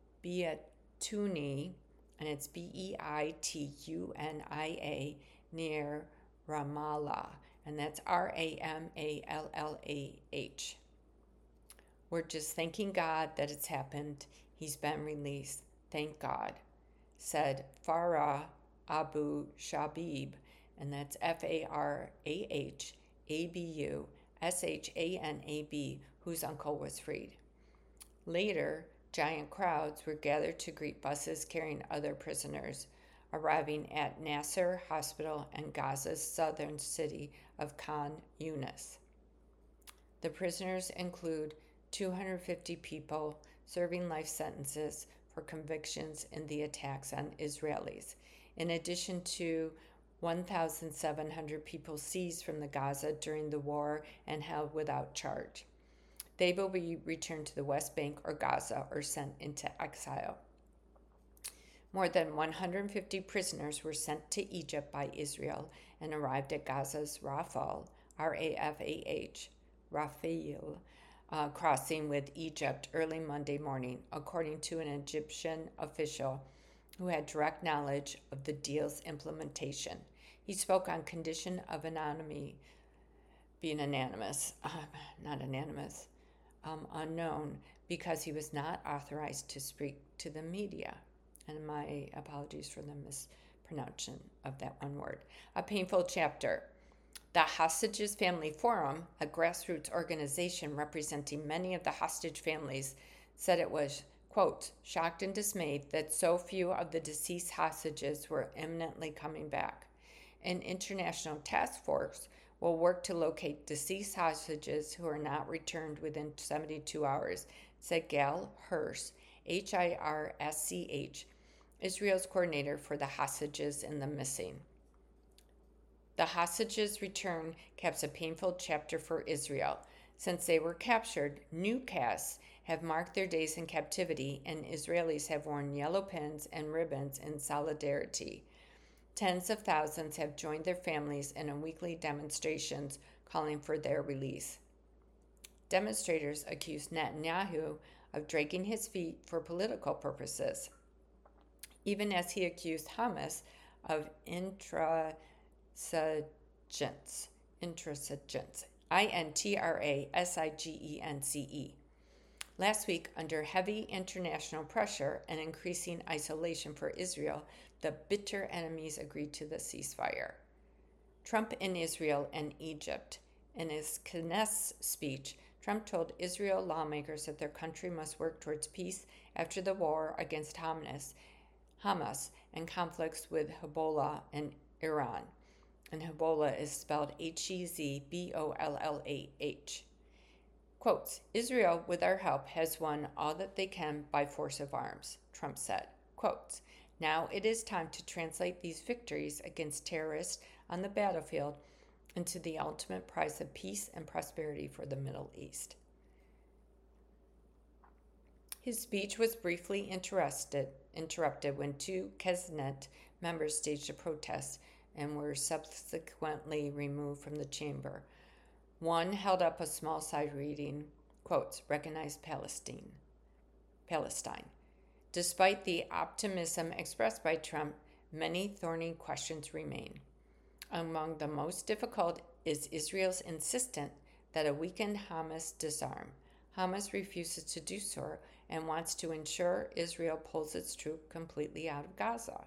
Beituni, and it's B E I T U N I A, near Ramallah, and that's R A M A L L A H. We're just thanking God that it's happened. He's been released. Thank God, said Farah Abu Shabib, and that's F A R A H A B U S H A N A B, whose uncle was freed. Later, giant crowds were gathered to greet buses carrying other prisoners, arriving at Nasser Hospital and Gaza's southern city of Khan Yunis. The prisoners include two hundred fifty people serving life sentences for convictions in the attacks on Israelis, in addition to one thousand seven hundred people seized from the Gaza during the war and held without charge. They will be returned to the West Bank or Gaza or sent into exile. More than one hundred fifty prisoners were sent to Egypt by Israel and arrived at Gaza's Rafah, R A F A H, Rafah, uh, crossing with Egypt early Monday morning, according to an Egyptian official who had direct knowledge of the deal's implementation. He spoke on condition of anonymity, being anonymous, uh, not anonymous, um, unknown, because he was not authorized to speak to the media. And my apologies for the mispronunciation of that one word. A painful chapter. The Hostages Family Forum, a grassroots organization representing many of the hostage families, said it was, quote, shocked and dismayed that so few of the deceased hostages were imminently coming back. An international task force will work to locate deceased hostages who are not returned within seventy-two hours, said Gal Hirsch, H I R S C H, Israel's coordinator for the hostages and the missing. The hostages' return caps a painful chapter for Israel. Since they were captured, new casts have marked their days in captivity, and Israelis have worn yellow pins and ribbons in solidarity. Tens of thousands have joined their families in weekly demonstrations calling for their release. Demonstrators accused Netanyahu of dragging his feet for political purposes, even as he accused Hamas of intransigence. Intransigence. I N T R A S I G E N C E. Last week, under heavy international pressure and increasing isolation for Israel, the bitter enemies agreed to the ceasefire. Trump in Israel and Egypt. In his Knesset speech, Trump told Israel lawmakers that their country must work towards peace after the war against Hamas, Hamas and conflicts with Hezbollah and Iran. And Hezbollah is spelled H E Z B O L L A H. Quotes, Israel, with our help, has won all that they can by force of arms, Trump said. Quotes, now it is time to translate these victories against terrorists on the battlefield into the ultimate prize of peace and prosperity for the Middle East. His speech was briefly interrupted, interrupted when two Knesset members staged a protest and were subsequently removed from the chamber. One held up a small sign reading, quotes, recognize Palestine. Palestine. Despite the optimism expressed by Trump, many thorny questions remain. Among the most difficult is Israel's insistence that a weakened Hamas disarm. Hamas refuses to do so and wants to ensure Israel pulls its troops completely out of Gaza.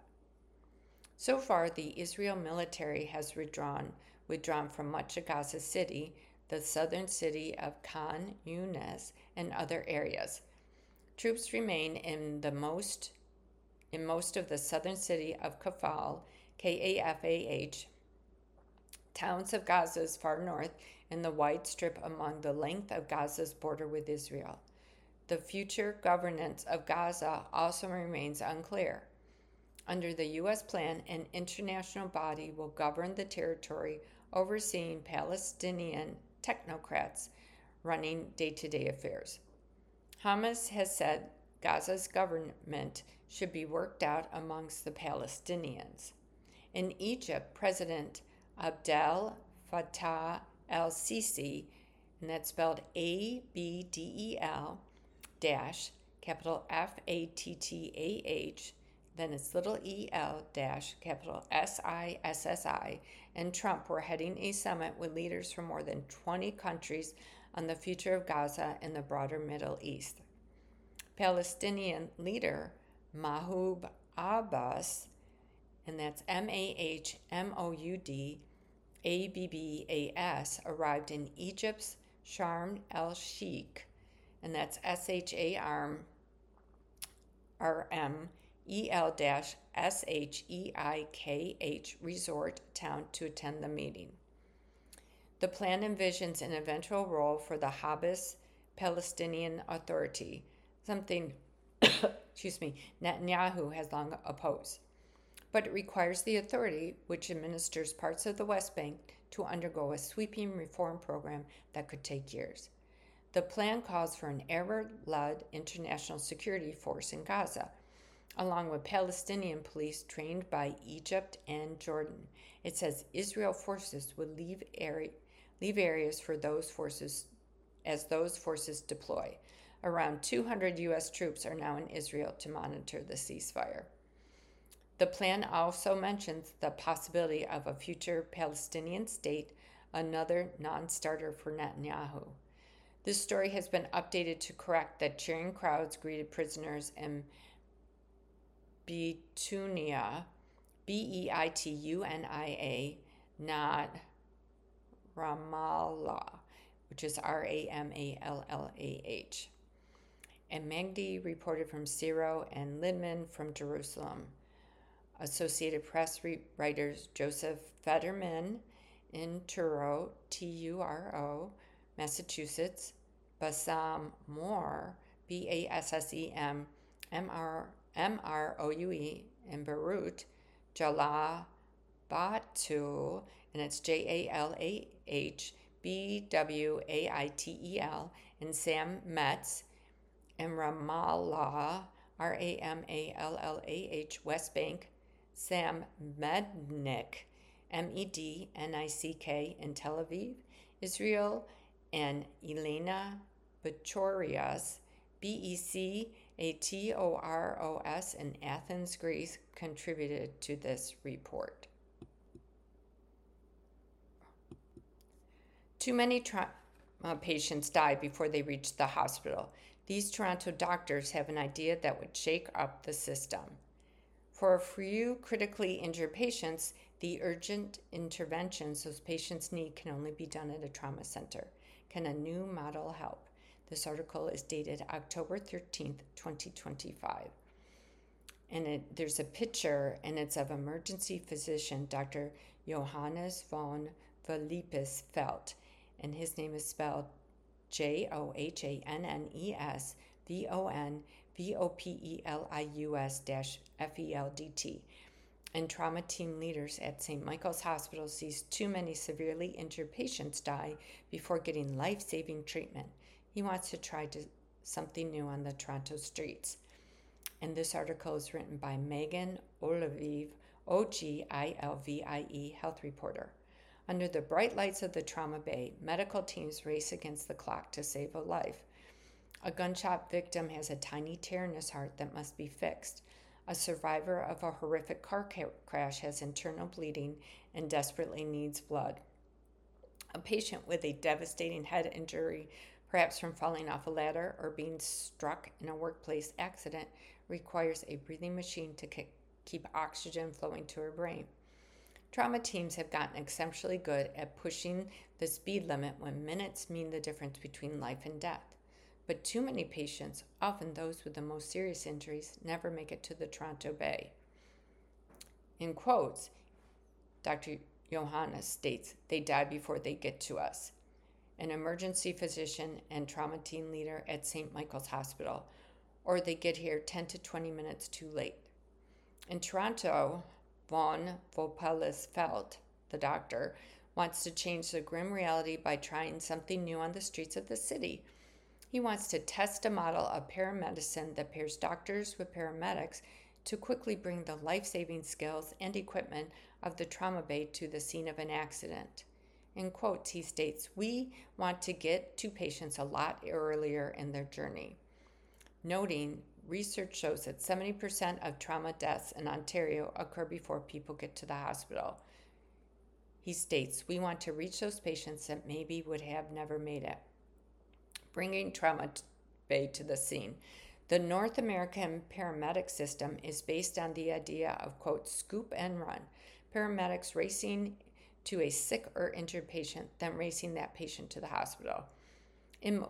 So far, the Israel military has withdrawn, withdrawn from much of Gaza City, the southern city of Khan Yunis, and other areas. Troops remain in the most in most of the southern city of Kafal, K A F A H, towns of Gaza's far north, and the wide strip along the length of Gaza's border with Israel. The future governance of Gaza also remains unclear. Under the U S plan, an international body will govern the territory, overseeing Palestinian technocrats running day-to-day affairs. Hamas has said Gaza's government should be worked out amongst the Palestinians. In Egypt, President Abdel Fattah el-Sisi, and that's spelled A B D E L dash capital F A T T A H, then it's little e l dash capital S I S S I, and Trump were heading a summit with leaders from more than twenty countries on the future of Gaza and the broader Middle East. Palestinian leader Mahmoud Abbas, and that's M A H M O U D A B B A S, arrived in Egypt's Sharm el-Sheikh, and that's S H A R M E L S H E I K H resort town to attend the meeting. The plan envisions an eventual role for the Hamas Palestinian Authority, something excuse me, Netanyahu has long opposed. But it requires the authority, which administers parts of the West Bank, to undergo a sweeping reform program that could take years. The plan calls for an Arab-led international security force in Gaza, along with Palestinian police trained by Egypt and Jordan. It says Israel forces would leave, area, leave areas for those forces as those forces deploy. Around two hundred U S troops are now in Israel to monitor the ceasefire. The plan also mentions the possibility of a future Palestinian state, another non-starter for Netanyahu. This story has been updated to correct that cheering crowds greeted prisoners in Beitunia, B E I T U N I A, not Ramallah, which is R A M A L L A H. and Magdi reported from Cairo, and Lindman from Jerusalem. Associated Press re- writers Joseph Fetterman in Truro, T U R O, Massachusetts, Bassam Moore, B A S S E M M R M R O U E in Beirut, Jalal Batu, and it's J A L A H B W A I T E L, and Sam Metz in Ramallah, R A M A L L A H, West Bank, Sam Mednick, M E D N I C K, in Tel Aviv, Israel, and Elena Bachorias, B E C A T O R O S, in Athens, Greece, contributed to this report. Too many trauma patients die before they reach the hospital. These Toronto doctors have an idea that would shake up the system. For a few critically injured patients, the urgent interventions those patients need can only be done at a trauma center. Can a new model help? This article is dated October thirteenth, twenty twenty-five. And it, there's a picture, and it's of emergency physician Doctor Johannes von Philippus Felt, and his name is spelled J O H A N N E S V O N V O P E L I U S dash F E L D T. And trauma team leaders at Saint Michael's Hospital sees too many severely injured patients die before getting life-saving treatment. He wants to try to, something new on the Toronto streets. And this article is written by Megan Olivive, O G I L V I E, health reporter. Under the bright lights of the trauma bay, medical teams race against the clock to save a life. A gunshot victim has a tiny tear in his heart that must be fixed. A survivor of a horrific car ca- crash has internal bleeding and desperately needs blood. A patient with a devastating head injury, perhaps from falling off a ladder or being struck in a workplace accident, requires a breathing machine to k- keep oxygen flowing to her brain. Trauma teams have gotten exceptionally good at pushing the speed limit when minutes mean the difference between life and death. But too many patients, often those with the most serious injuries, never make it to the Toronto Bay. In quotes, Doctor Johannes states, "They die before they get to us." An emergency physician and trauma team leader at Saint Michael's Hospital, or they get here ten to twenty minutes too late. In Toronto, Von Vopelis Felt, the doctor, wants to change the grim reality by trying something new on the streets of the city. He wants to test a model of paramedicine that pairs doctors with paramedics to quickly bring the life-saving skills and equipment of the trauma bay to the scene of an accident. In quotes, he states, "We want to get to patients a lot earlier in their journey." Noting, research shows that seventy percent of trauma deaths in Ontario occur before people get to the hospital. He states, "We want to reach those patients that maybe would have never made it." Bringing trauma bay to the scene. The North American paramedic system is based on the idea of, quote, scoop and run. Paramedics racing to a sick or injured patient, then racing that patient to the hospital. In,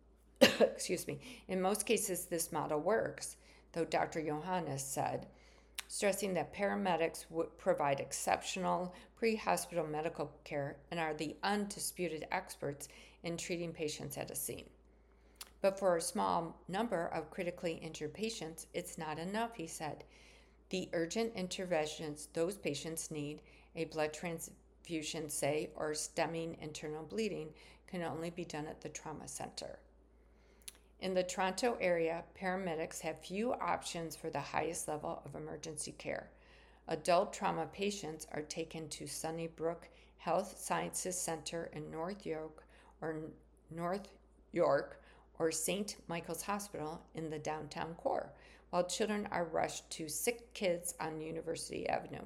excuse me, in most cases, this model works, though Doctor Johannes said, stressing that paramedics would provide exceptional pre-hospital medical care and are the undisputed experts in treating patients at a scene. But for a small number of critically injured patients, it's not enough, he said. The urgent interventions those patients need, a blood transfusion, say, or stemming internal bleeding, can only be done at the trauma center. In the Toronto area, paramedics have few options for the highest level of emergency care. Adult trauma patients are taken to Sunnybrook Health Sciences Center in North York or North York or Saint Michael's Hospital in the downtown core, while children are rushed to Sick Kids on University Avenue.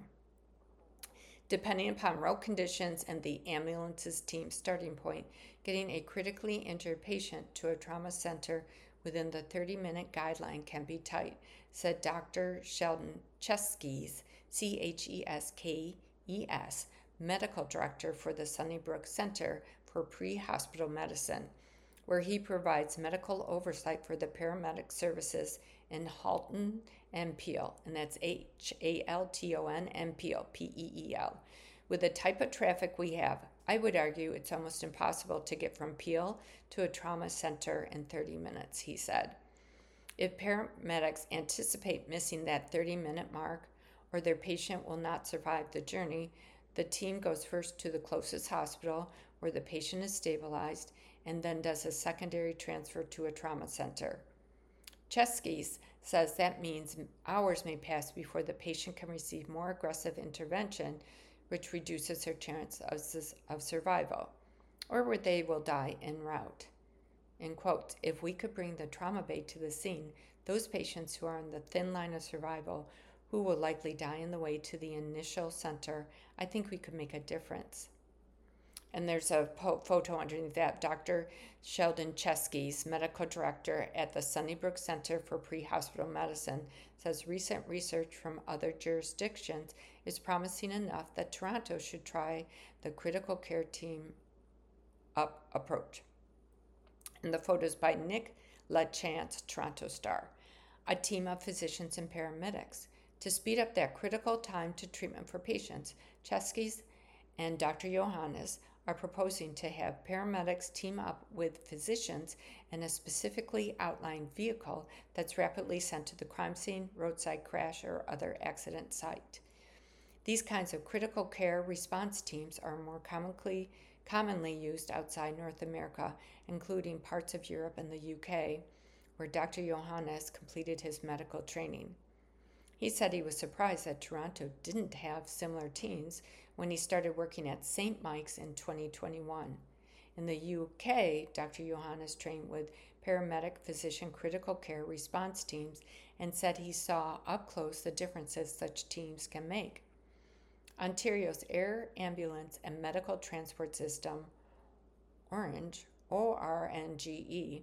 Depending upon road conditions and the ambulance's team starting point, getting a critically injured patient to a trauma center within the thirty-minute guideline can be tight, said Doctor Sheldon Cheskes, C H E S K E S, medical director for the Sunnybrook Center for Pre-Hospital Medicine, where he provides medical oversight for the paramedic services in Halton and Peel, and that's H A L T O N and Peel, P E E L. With the type of traffic we have, I would argue it's almost impossible to get from Peel to a trauma center in thirty minutes, he said. If paramedics anticipate missing that thirty-minute mark or their patient will not survive the journey, the team goes first to the closest hospital where the patient is stabilized and then does a secondary transfer to a trauma center. Cheskis says that means hours may pass before the patient can receive more aggressive intervention, which reduces their chance of, of survival, or where they will die en route. In quotes, if we could bring the trauma bay to the scene, those patients who are on the thin line of survival, who will likely die on the way to the initial center, I think we could make a difference. And there's a po- photo underneath that. Doctor Sheldon Cheskis, medical director at the Sunnybrook Center for Pre-Hospital Medicine, says recent research from other jurisdictions is promising enough that Toronto should try the critical care team up approach. And the photo is by Nick LaChance, Toronto Star, a team of physicians and paramedics. To speed up that critical time to treatment for patients, Cheskis and Doctor Johannes are proposing to have paramedics team up with physicians in a specifically outlined vehicle that's rapidly sent to the crime scene, roadside crash, or other accident site. These kinds of critical care response teams are more commonly, commonly used outside North America, including parts of Europe and the U K, where Doctor Johannes completed his medical training. He said he was surprised that Toronto didn't have similar teams when he started working at Saint Mike's in twenty twenty-one. In the U K, Doctor Johannes trained with paramedic physician critical care response teams and said he saw up close the differences such teams can make. Ontario's Air Ambulance and Medical Transport System, Orange, O R N G E,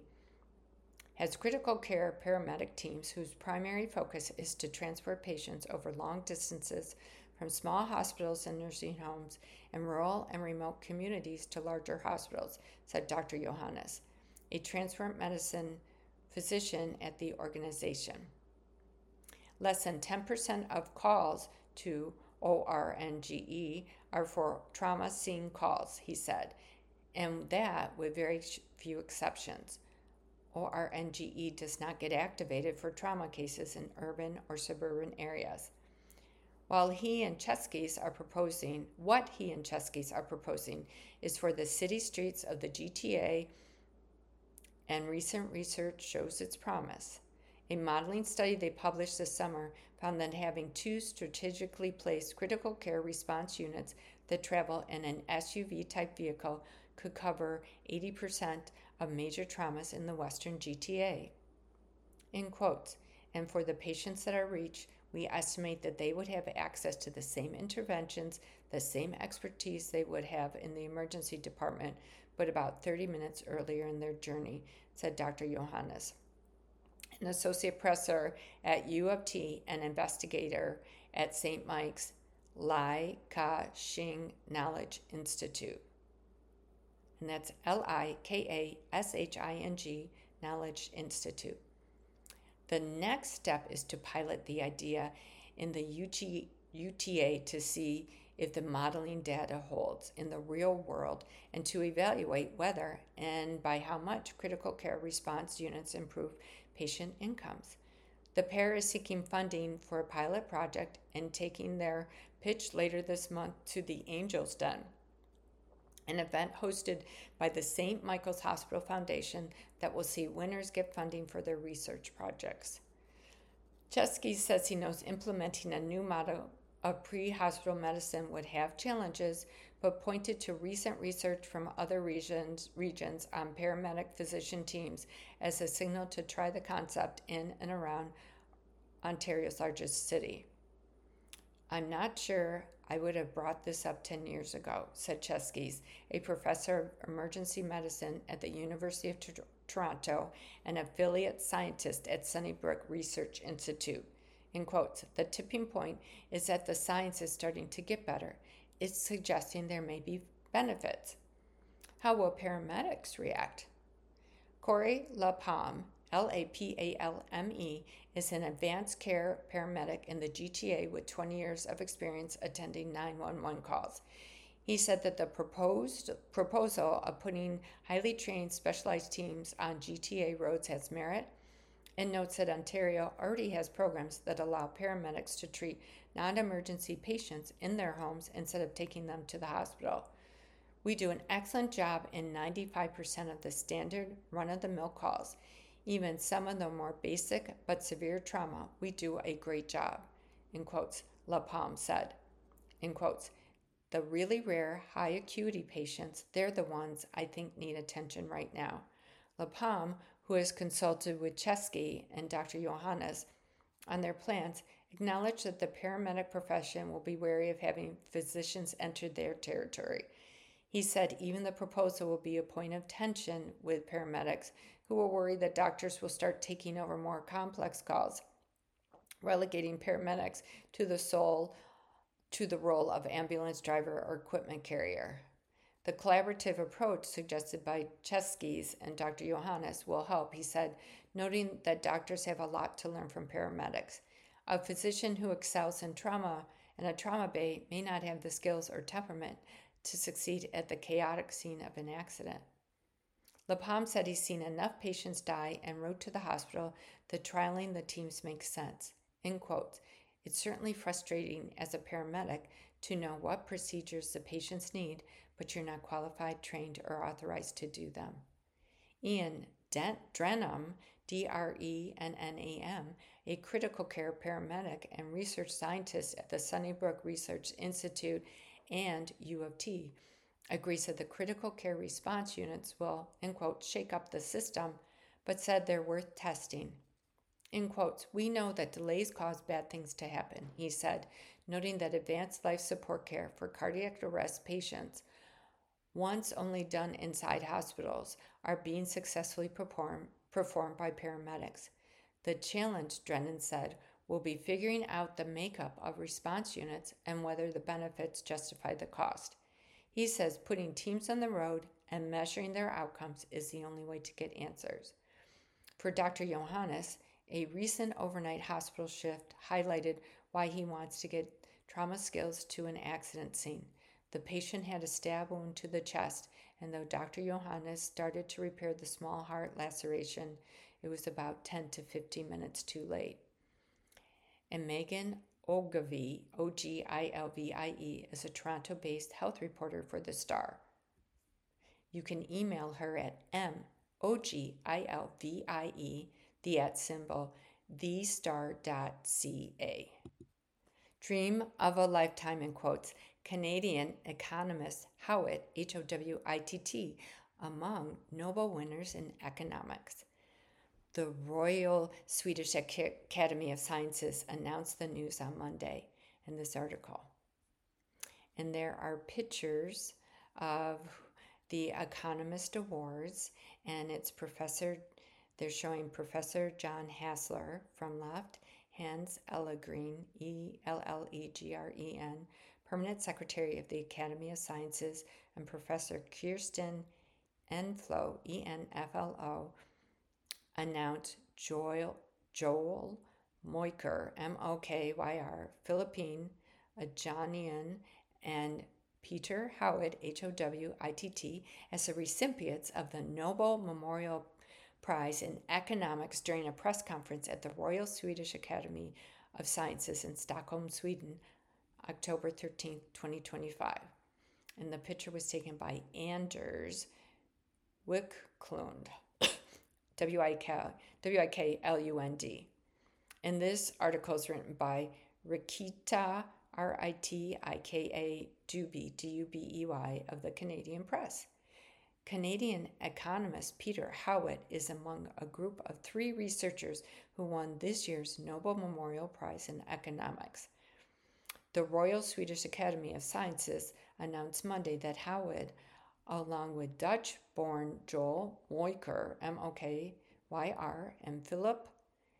has critical care paramedic teams whose primary focus is to transport patients over long distances from small hospitals and nursing homes in rural and remote communities to larger hospitals, said Doctor Johannes, a transport medicine physician at the organization. Less than ten percent of calls to O R N G E are for trauma scene calls, he said, and that with very few exceptions. O R N G E does not get activated for trauma cases in urban or suburban areas. While he and Cheskis are proposing, what he and Cheskis are proposing is for the city streets of the G T A, and recent research shows its promise. A modeling study they published this summer found that having two strategically placed critical care response units that travel in an S U V-type vehicle could cover eighty percent of major traumas in the Western G T A. In quotes, and for the patients that are reached, we estimate that they would have access to the same interventions, the same expertise they would have in the emergency department, but about thirty minutes earlier in their journey, said Doctor Johannes, an associate professor at U of T and investigator at Saint Mike's Lai Ka-shing Knowledge Institute. And that's L I K A S H I N G Knowledge Institute. The next step is to pilot the idea in the U T A to see if the modeling data holds in the real world and to evaluate whether and by how much critical care response units improve patient incomes. The pair is seeking funding for a pilot project and taking their pitch later this month to the Angel's Den, an event hosted by the Saint Michael's Hospital Foundation that will see winners get funding for their research projects. Cheskis says he knows implementing a new model of pre-hospital medicine would have challenges, but pointed to recent research from other regions, regions on paramedic physician teams as a signal to try the concept in and around Ontario's largest city. I'm not sure I would have brought this up ten years ago, said Cheskis, a professor of emergency medicine at the University of T- Toronto and affiliate scientist at Sunnybrook Research Institute. In quotes, the tipping point is that the science is starting to get better. It's suggesting there may be benefits. How will paramedics react? Corey LaPalme, L A P A L M E, is an advanced care paramedic in the G T A with twenty years of experience attending nine one one calls. He said that the proposed proposal of putting highly trained specialized teams on G T A roads has merit, and notes that Ontario already has programs that allow paramedics to treat non-emergency patients in their homes instead of taking them to the hospital. We do an excellent job in ninety-five percent of the standard run-of-the-mill calls. Even some of the more basic but severe trauma, we do a great job, in quotes, LaPalme said. In quotes, the really rare high acuity patients, they're the ones I think need attention right now. LaPalme, who has consulted with Chesky and Doctor Johannes on their plans, acknowledged that the paramedic profession will be wary of having physicians enter their territory. He said even the proposal will be a point of tension with paramedics who are worried that doctors will start taking over more complex calls, relegating paramedics to the sole to the role of ambulance driver or equipment carrier. The collaborative approach suggested by Chesky's and Doctor Johannes will help, he said, noting that doctors have a lot to learn from paramedics. A physician who excels in trauma and a trauma bay may not have the skills or temperament to succeed at the chaotic scene of an accident. LaPalme said he's seen enough patients die and wrote to the hospital that trialing the teams makes sense. In quotes, it's certainly frustrating as a paramedic to know what procedures the patients need, but you're not qualified, trained, or authorized to do them. Ian Drenham, D R E N N A M, a critical care paramedic and research scientist at the Sunnybrook Research Institute and U of T, agrees that the critical care response units will, in quotes, shake up the system, but said they're worth testing. In quotes, we know that delays cause bad things to happen, he said, noting that advanced life support care for cardiac arrest patients, once only done inside hospitals, are being successfully perform, performed by paramedics. The challenge, Drennan said, will be figuring out the makeup of response units and whether the benefits justify the cost. He says putting teams on the road and measuring their outcomes is the only way to get answers. For Doctor Johannes, a recent overnight hospital shift highlighted why he wants to get trauma skills to an accident scene. The patient had a stab wound to the chest, and though Doctor Johannes started to repair the small heart laceration, it was about ten to fifteen minutes too late. And Megan Ogilvie, O G I L V I E, is a Toronto-based health reporter for The Star. You can email her at M O G I L V I E, the at symbol, the star dot c a. Dream of a lifetime, in quotes, Canadian economist Howitt, H O W I T T, among Nobel winners in economics. The Royal Swedish Academy of Sciences announced the news on Monday in this article. And there are pictures of the Economist Awards, and it's Professor, they're showing Professor John Hassler from left, Hans Ellegren, E L L E G R E N, Permanent Secretary of the Academy of Sciences, and Professor Kirsten Enflo, E N F L O, announced Joel, Joel Mokyr, M O K Y R, Philippine, Ajanian, and Peter Howitt, H O W I T T, as the recipients of the Nobel Memorial Prize in Economics during a press conference at the Royal Swedish Academy of Sciences in Stockholm, Sweden, October thirteenth, twenty twenty-five. And the picture was taken by Anders Wiklund, W I K L U N D. And this article is written by Rikita, R I T I K A, Dubey, D U B E Y, of the Canadian Press. Canadian economist Peter Howitt is among a group of three researchers who won this year's Nobel Memorial Prize in Economics. The Royal Swedish Academy of Sciences announced Monday that Howitt, along with Dutch-born Joel Mokyr, M O K Y R, and Philip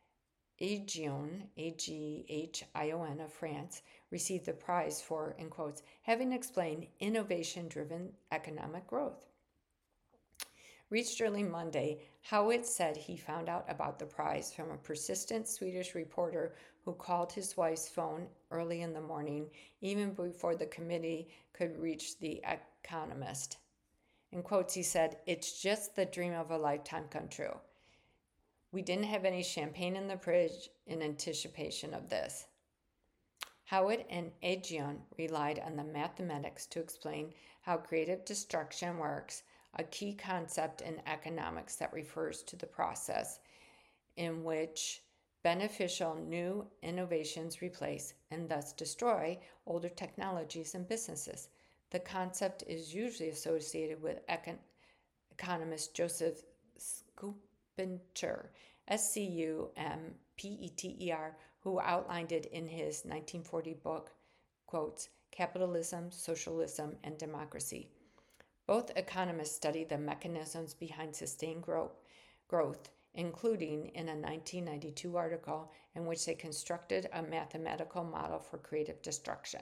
Agion, A G H I O N, of France, received the prize for, in quotes, having explained innovation-driven economic growth. reached early Monday, Howitt said he found out about the prize from a persistent Swedish reporter who called his wife's phone early in the morning, even before the committee could reach The Economist. In quotes, he said, "It's just the dream of a lifetime come true. We didn't have any champagne in the fridge in anticipation of this." Howitt and Aghion relied on the mathematics to explain how creative destruction works, a key concept in economics that refers to the process in which beneficial new innovations replace and thus destroy older technologies and businesses. The concept is usually associated with econ- economist Joseph Schumpeter, S C U M P E T E R, who outlined it in his nineteen forty book, quotes, Capitalism, Socialism, and Democracy. Both economists study the mechanisms behind sustained grow- growth, including in a nineteen ninety-two article in which they constructed a mathematical model for creative destruction.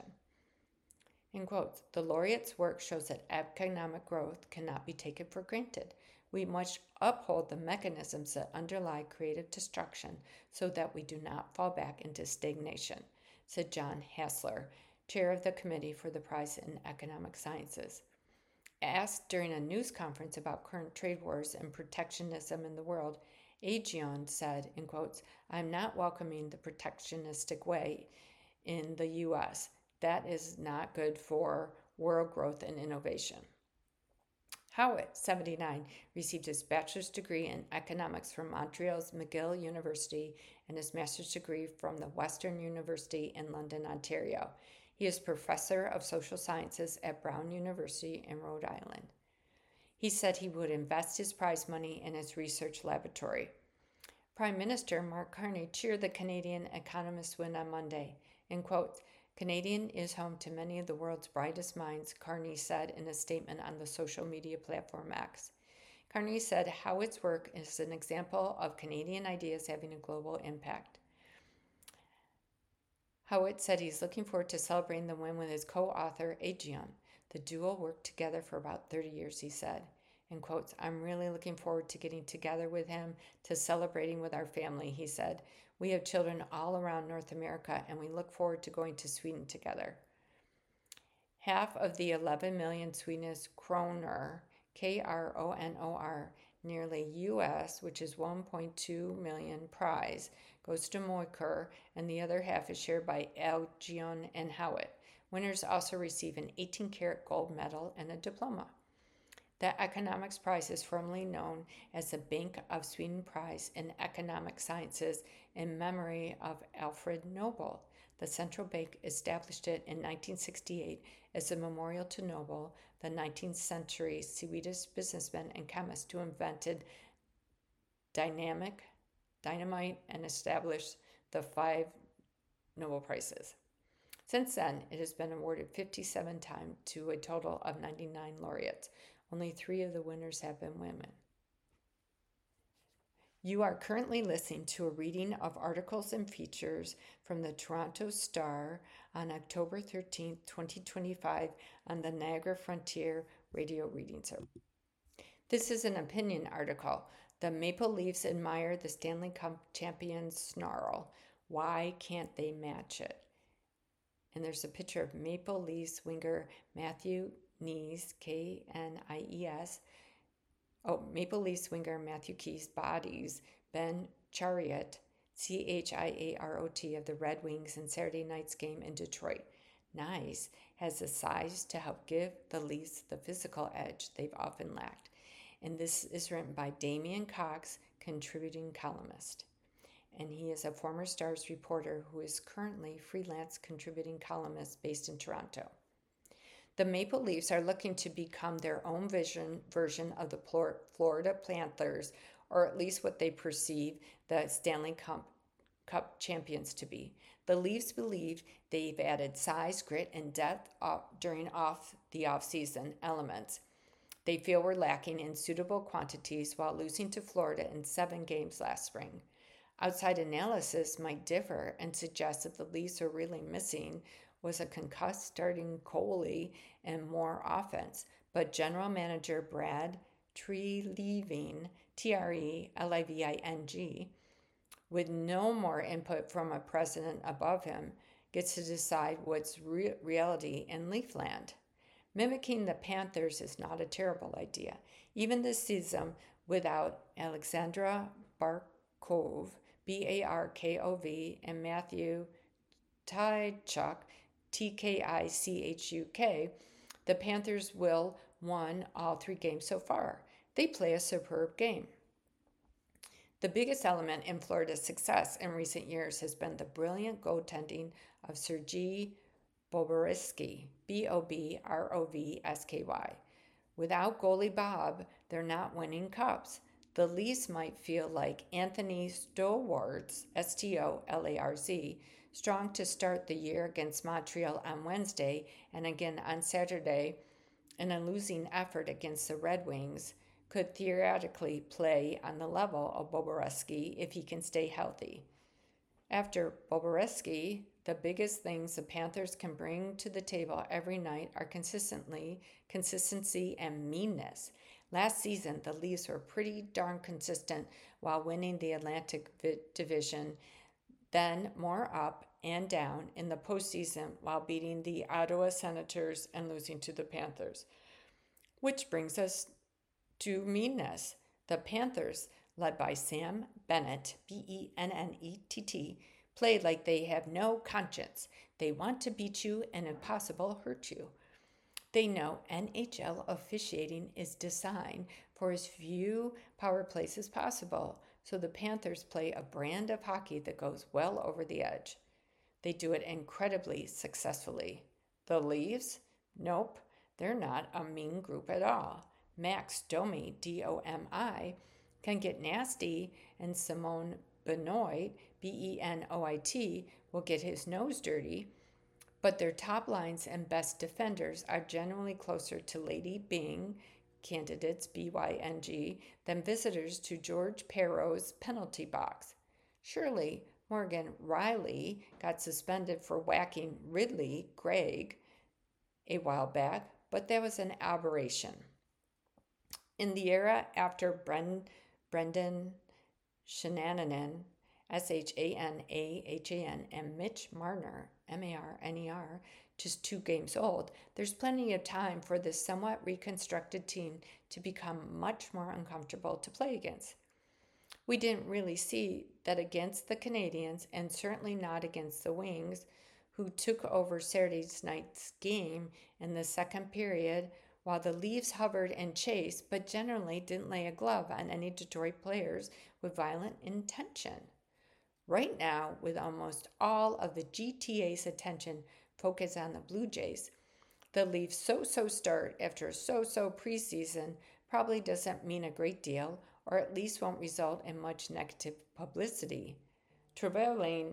In quotes, the laureate's work shows that economic growth cannot be taken for granted. We must uphold the mechanisms that underlie creative destruction so that we do not fall back into stagnation, said John Hassler, chair of the Committee for the Prize in Economic Sciences. Asked during a news conference about current trade wars and protectionism in the world, Aghion said, in quotes, "I'm not welcoming the protectionistic way in the U S. That is not good for world growth and innovation." Howitt, seventy-nine, received his bachelor's degree in economics from Montreal's McGill University and his master's degree from the Western University in London, Ontario. He is professor of social sciences at Brown University in Rhode Island. He said he would invest his prize money in his research laboratory. Prime Minister Mark Carney cheered the Canadian economist's win on Monday. In quotes, "Canadian is home to many of the world's brightest minds," Carney said in a statement on the social media platform X. Carney said Howitt's work is an example of Canadian ideas having a global impact. Howitt said he's looking forward to celebrating the win with his co-author, Aghion. The duo worked together for about thirty years, he said. In quotes, "I'm really looking forward to getting together with him, to celebrating with our family," he said. "We have children all around North America, and we look forward to going to Sweden together." Half of the eleven million Swedish kroner, K R O N O R, nearly U S, which is one point two million prize, goes to Moicur, and the other half is shared by Aghion and Howitt. Winners also receive an eighteen karat gold medal and a diploma. The Economics Prize is formally known as the Bank of Sweden Prize in Economic Sciences in memory of Alfred Nobel. The central bank established it in nineteen sixty-eight as a memorial to Nobel, the nineteenth century Swedish businessman and chemist who invented dynamic, dynamite and established the five Nobel Prizes. Since then, it has been awarded fifty-seven times to a total of ninety-nine laureates. Only three of the winners have been women. You are currently listening to a reading of articles and features from the Toronto Star on October thirteenth, twenty twenty-five on the Niagara Frontier Radio Reading Service. This is an opinion article. The Maple Leafs admire the Stanley Cup champions' snarl. Why can't they match it? And there's a picture of Maple Leafs winger Matthew Knies, K N I E S. Oh, Maple Leafs winger Matthew Knies bodies Ben Chiarot, C H I A R O T, of the Red Wings in Saturday night's game in Detroit. Knies has the size to help give the Leafs the physical edge they've often lacked. And this is written by Damian Cox, contributing columnist. And he is a former Stars reporter who is currently freelance contributing columnist based in Toronto. The Maple Leafs are looking to become their own vision, version of the Florida Panthers, or at least what they perceive the Stanley Cup, Cup champions to be. The Leafs believe they've added size, grit, and depth off, during off the offseason elements they feel were lacking in suitable quantities while losing to Florida in seven games last spring. Outside analysis might differ and suggest that the Leafs are really missing was a concussed starting goalie and more offense, but general manager Brad Treliving, T R E L I V I N G, with no more input from a president above him, gets to decide what's re- reality in Leafland. Mimicking the Panthers is not a terrible idea. Even this season, without Alexandra Barkov, B A R K O V, and Matthew Tkachuk, T K I C H U K, the Panthers will won all three games so far. They play a superb game. The biggest element in Florida's success in recent years has been the brilliant goaltending of Sergei Bobrovsky, B O B R O V S K Y. Without goalie Bob, they're not winning cups. The Leafs might feel like Anthony Stolwarz, S T O L A R Z, strong to start the year against Montreal on Wednesday and again on Saturday in a losing effort against the Red Wings, could theoretically play on the level of Bobrovsky if he can stay healthy. After Bobrovsky, the biggest things the Panthers can bring to the table every night are consistently consistency and meanness. Last season, the Leafs were pretty darn consistent while winning the Atlantic Division, then more up and down in the postseason while beating the Ottawa Senators and losing to the Panthers. Which brings us to meanness. The Panthers, led by Sam Bennett, B E N N E T T, play like they have no conscience. They want to beat you and if possible hurt you. They know N H L officiating is designed for as few power plays as possible, so the Panthers play a brand of hockey that goes well over the edge. They do it incredibly successfully. The Leafs? Nope, they're not a mean group at all. Max Domi, D O M I, can get nasty, and Simone Benoit, B E N O I T, will get his nose dirty, but their top lines and best defenders are generally closer to Lady Byng, candidates B Y N G, than visitors to George Parrot's penalty box. Surely Morgan Rielly got suspended for whacking Ridley Gregg a while back, but that was an aberration. In the era after Bren, Brendan Shanahan, S H A N A H A N, and Mitch Marner, M A R N E R, just two games old, there's plenty of time for this somewhat reconstructed team to become much more uncomfortable to play against. We didn't really see that against the Canadiens, and certainly not against the Wings, who took over Saturday night's game in the second period, while the Leafs hovered and chased, but generally didn't lay a glove on any Detroit players with violent intention. Right now, with almost all of the G T A's attention focused on the Blue Jays, the Leafs' so-so start after a so-so preseason probably doesn't mean a great deal, or at least won't result in much negative publicity. Travailing,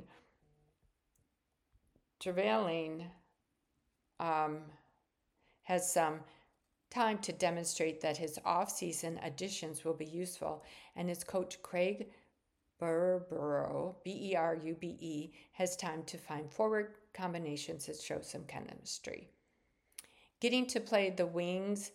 Travailing um, has some time to demonstrate that his off-season additions will be useful, and his coach Craig Berubbe, B E R U B E, has time to find forward combinations that show some chemistry. Getting to play the Wings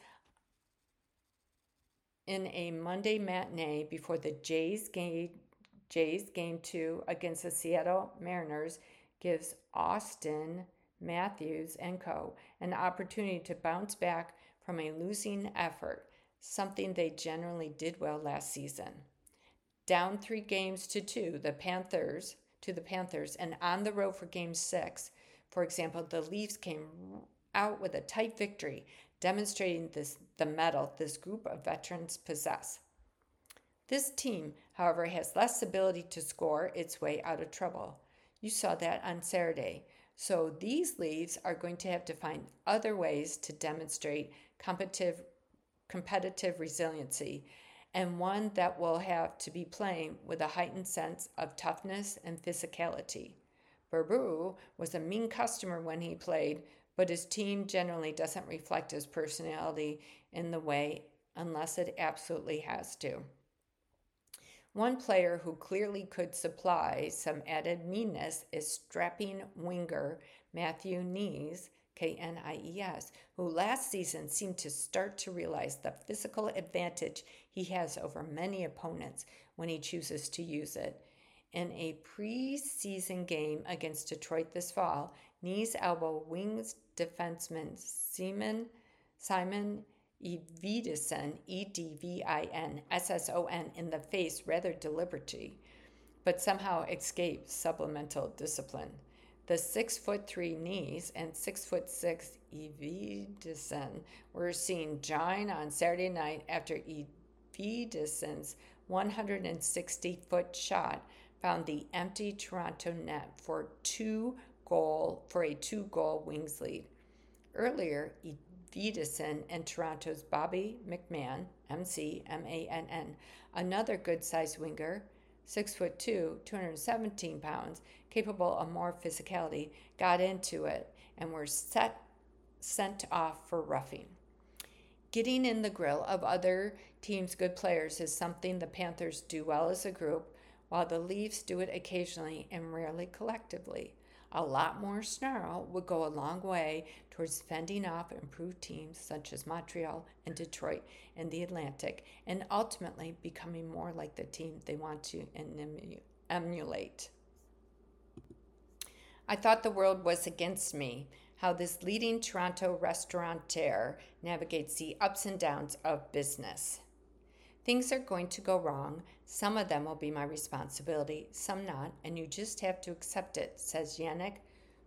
in a Monday matinee before the Jays game, Jays game two against the Seattle Mariners gives Austin Matthews and co. an opportunity to bounce back from a losing effort, something they generally did well last season. Down three games to two, the Panthers to the Panthers, and on the road for Game Six, for example, the Leafs came out with a tight victory, demonstrating this the mettle this group of veterans possess. This team, however, has less ability to score its way out of trouble. You saw that on Saturday. So these Leafs are going to have to find other ways to demonstrate competitive, competitive resiliency, and one that will have to be playing with a heightened sense of toughness and physicality. Berubbe was a mean customer when he played, but his team generally doesn't reflect his personality in the way unless it absolutely has to. One player who clearly could supply some added meanness is strapping winger Matthew Knies, K N I E S, who last season seemed to start to realize the physical advantage he has over many opponents when he chooses to use it. In a preseason game against Detroit this fall, knees, elbow, wings defenseman Simon, Simon Edvinsson, E D V I N S S O N, in the face rather deliberately, but somehow escaped supplemental discipline. The six foot three knees and six foot six Edvinsson were seen jawing on Saturday night after Edvinsson's one hundred sixty foot shot found the empty Toronto net for two goal for a two goal Wings lead. Earlier, Edvinsson and Toronto's Bobby McMann, M C M A N N, another good-sized winger, six foot two, two hundred seventeen pounds, capable of more physicality, got into it and were set sent off for roughing. Getting in the grill of other teams' good players is something the Panthers do well as a group, while the Leafs do it occasionally and rarely collectively. A lot more snarl would go a long way towards fending off improved teams such as Montreal and Detroit in the Atlantic, and ultimately becoming more like the team they want to emulate. I thought the world was against me. How this leading Toronto restaurateur navigates the ups and downs of business. Things are going to go wrong. Some of them will be my responsibility, some not, and you just have to accept it, says Yannick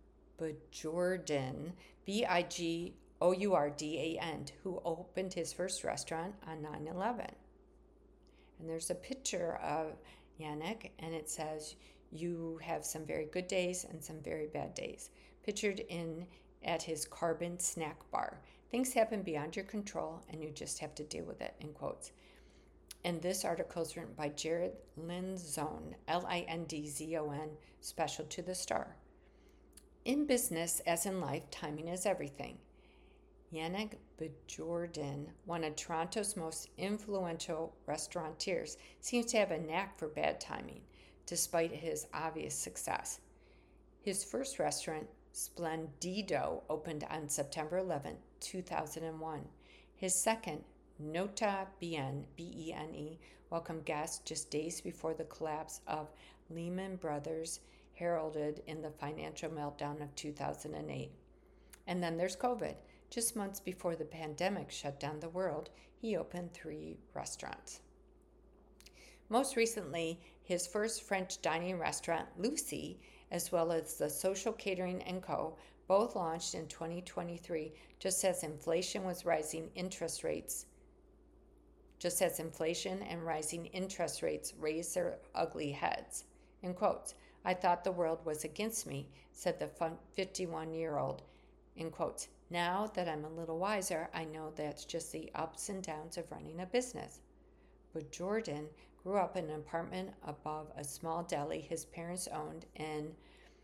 Bajordan, B I G O U R D A N, who opened his first restaurant on nine eleven. And there's a picture of Yannick, and it says, you have some very good days and some very bad days, pictured in at his Carbon snack bar. Things happen beyond your control, and you just have to deal with it, in quotes. And this article is written by Jared Lindzon, L I N D Z O N, special to the Star. In business, as in life, timing is everything. Yannick Bajordan, one of Toronto's most influential restaurateurs, seems to have a knack for bad timing, despite his obvious success. His first restaurant, Splendido, opened on September eleventh, two thousand one. His second, Nota Bien, B E N E, welcomed guests just days before the collapse of Lehman Brothers heralded in the financial meltdown of two thousand eight. And then there's COVID. Just months before the pandemic shut down the world, he opened three restaurants. Most recently, his first French dining restaurant, Lucy, as well as the Social Catering and Co., both launched in twenty twenty-three, just as inflation was rising interest rates just as inflation and rising interest rates raised their ugly heads. In quotes, I thought the world was against me, said the fifty-one-year-old. In quotes, now that I'm a little wiser, I know that's just the ups and downs of running a business. But Jordan grew up in an apartment above a small deli his parents owned in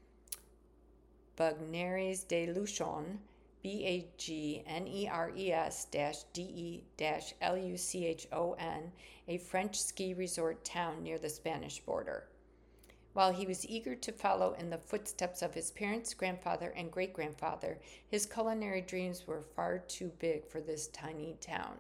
Bagneres de Luchon, B A G N E R E S D E L U C H O N, a French ski resort town near the Spanish border. While he was eager to follow in the footsteps of his parents, grandfather, and great-grandfather, his culinary dreams were far too big for this tiny town.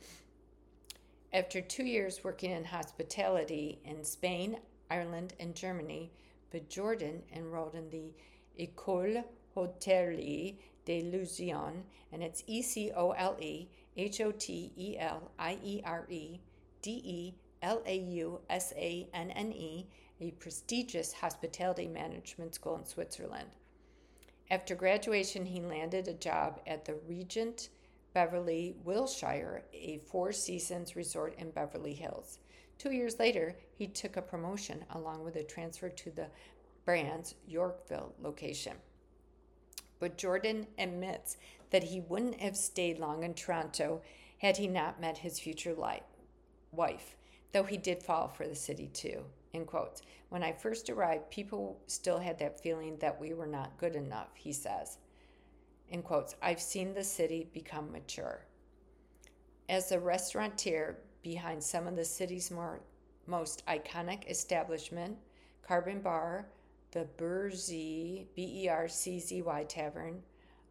After two years working in hospitality in Spain, Ireland, and Germany, Bajordan enrolled in the École Hôtelière de Lausanne, and it's E C O L E H O T E L I E R E D E L A U S A N N E, a prestigious hospitality management school in Switzerland. After graduation, he landed a job at the Regent Beverly Wilshire, a Four Seasons resort in Beverly Hills. Two years later, he took a promotion along with a transfer to the brand's Yorkville location. But Jordan admits that he wouldn't have stayed long in Toronto had he not met his future life, wife, though he did fall for the city too. In quotes, when I first arrived, people still had that feeling that we were not good enough, he says. In quotes, I've seen the city become mature. As the restaurateur behind some of the city's more, most iconic establishment, Carbon Bar, the Berzy, B E R C Z Y Tavern,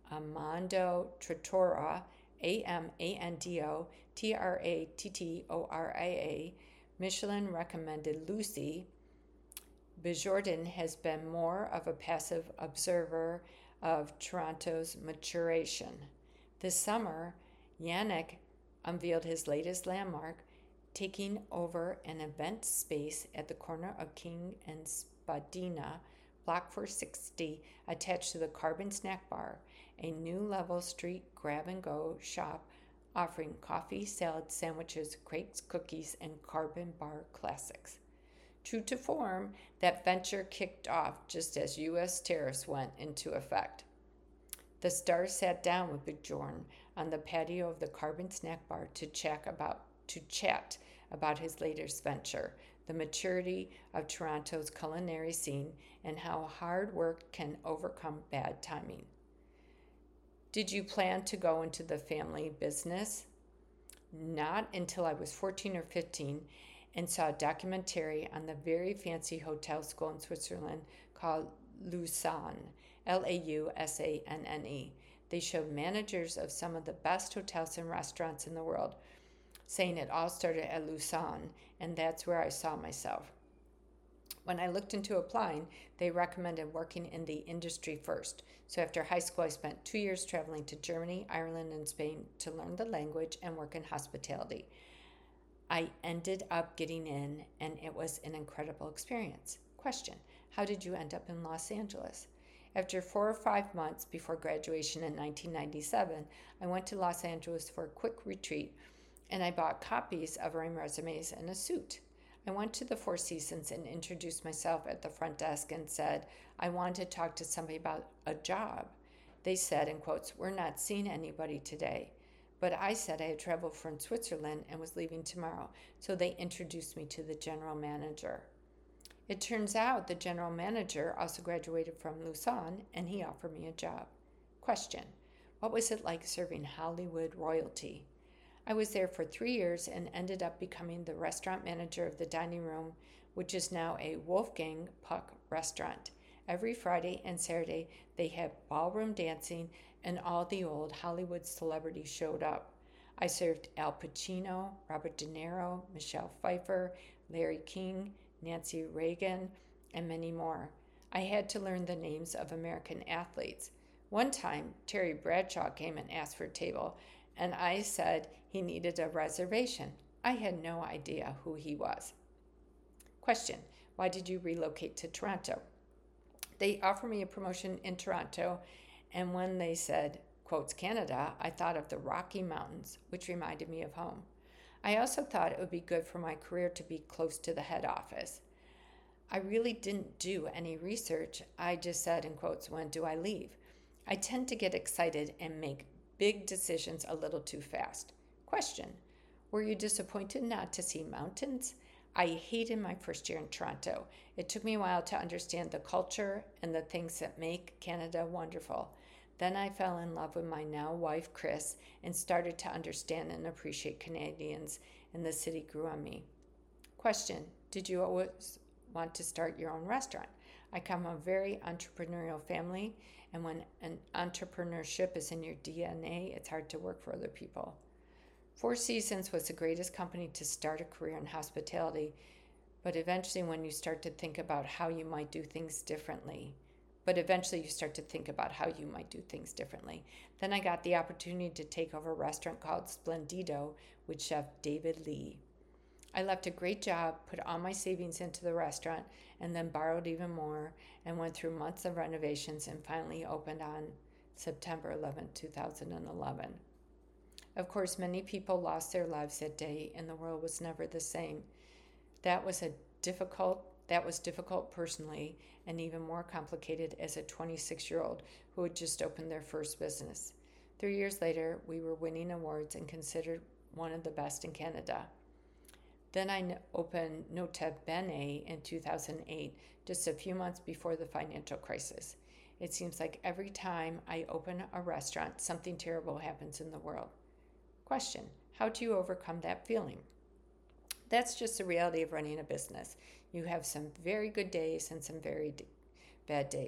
Amando Trattoria, A M A N D O T R A T T O R I A, Michelin recommended Lucy, Bajordan has been more of a passive observer of Toronto's maturation. This summer, Yannick unveiled his latest landmark, taking over an event space at the corner of King and Spadina, Block four sixty, attached to the Carbon Snack Bar, a new level street grab-and-go shop offering coffee, salad, sandwiches, crepes, cookies, and Carbon Bar classics. True to form, that venture kicked off just as U S tariffs went into effect. The stars sat down with Bajordan on the patio of the Carbon Snack Bar to chat about to chat about his latest venture, the maturity of Toronto's culinary scene, and how hard work can overcome bad timing. Did you plan to go into the family business? Not until I was fourteen or fifteen and saw a documentary on the very fancy hotel school in Switzerland called Lausanne, L A U S A N N E. They showed managers of some of the best hotels and restaurants in the world, saying it all started at Lausanne, and that's where I saw myself. When I looked into applying, they recommended working in the industry first. So after high school, I spent two years traveling to Germany, Ireland, and Spain to learn the language and work in hospitality. I ended up getting in, and it was an incredible experience. Question: how did you end up in Los Angeles? After four or five months before graduation in nineteen ninety-seven, I went to Los Angeles for a quick retreat, and I bought copies of our resumes and a suit. I went to the Four Seasons and introduced myself at the front desk and said I wanted to talk to somebody about a job. They said, in quotes, "We're not seeing anybody today." But I said I had traveled from Switzerland and was leaving tomorrow, so they introduced me to the general manager. It turns out the general manager also graduated from Lausanne, and he offered me a job. Question: what was it like serving Hollywood royalty? I was there for three years and ended up becoming the restaurant manager of the dining room, which is now a Wolfgang Puck restaurant. Every Friday and Saturday, they had ballroom dancing, and all the old Hollywood celebrities showed up. I served Al Pacino, Robert De Niro, Michelle Pfeiffer, Larry King, Nancy Reagan, and many more. I had to learn the names of American athletes. One time, Terry Bradshaw came and asked for a table, and I said he needed a reservation. I had no idea who he was. Question: why did you relocate to Toronto? They offered me a promotion in Toronto, and when they said, quotes, Canada, I thought of the Rocky Mountains, which reminded me of home. I also thought it would be good for my career to be close to the head office. I really didn't do any research. I just said, in quotes, when do I leave? I tend to get excited and make big decisions a little too fast. Question: were you disappointed not to see mountains? I hated my first year in Toronto. It took me a while to understand the culture and the things that make Canada wonderful. Then I fell in love with my now wife, Chris, and started to understand and appreciate Canadians, and the city grew on me. Question: did you always want to start your own restaurant? I come from a very entrepreneurial family, and when an entrepreneurship is in your D N A, it's hard to work for other people. Four Seasons was the greatest company to start a career in hospitality, but eventually when you start to think about how you might do things differently, but eventually you start to think about how you might do things differently. Then I got the opportunity to take over a restaurant called Splendido with Chef David Lee. I left a great job, put all my savings into the restaurant, and then borrowed even more and went through months of renovations and finally opened on September eleventh, two thousand eleven. Of course, many people lost their lives that day, and the world was never the same. That was a difficult that was difficult personally, and even more complicated as a twenty-six-year-old who had just opened their first business. Three years later, we were winning awards and considered one of the best in Canada. Then I opened Nota Bene in two thousand eight, just a few months before the financial crisis. It seems like every time I open a restaurant, something terrible happens in the world. Question: how do you overcome that feeling? That's just the reality of running a business. You have some very good days and some very d- bad days.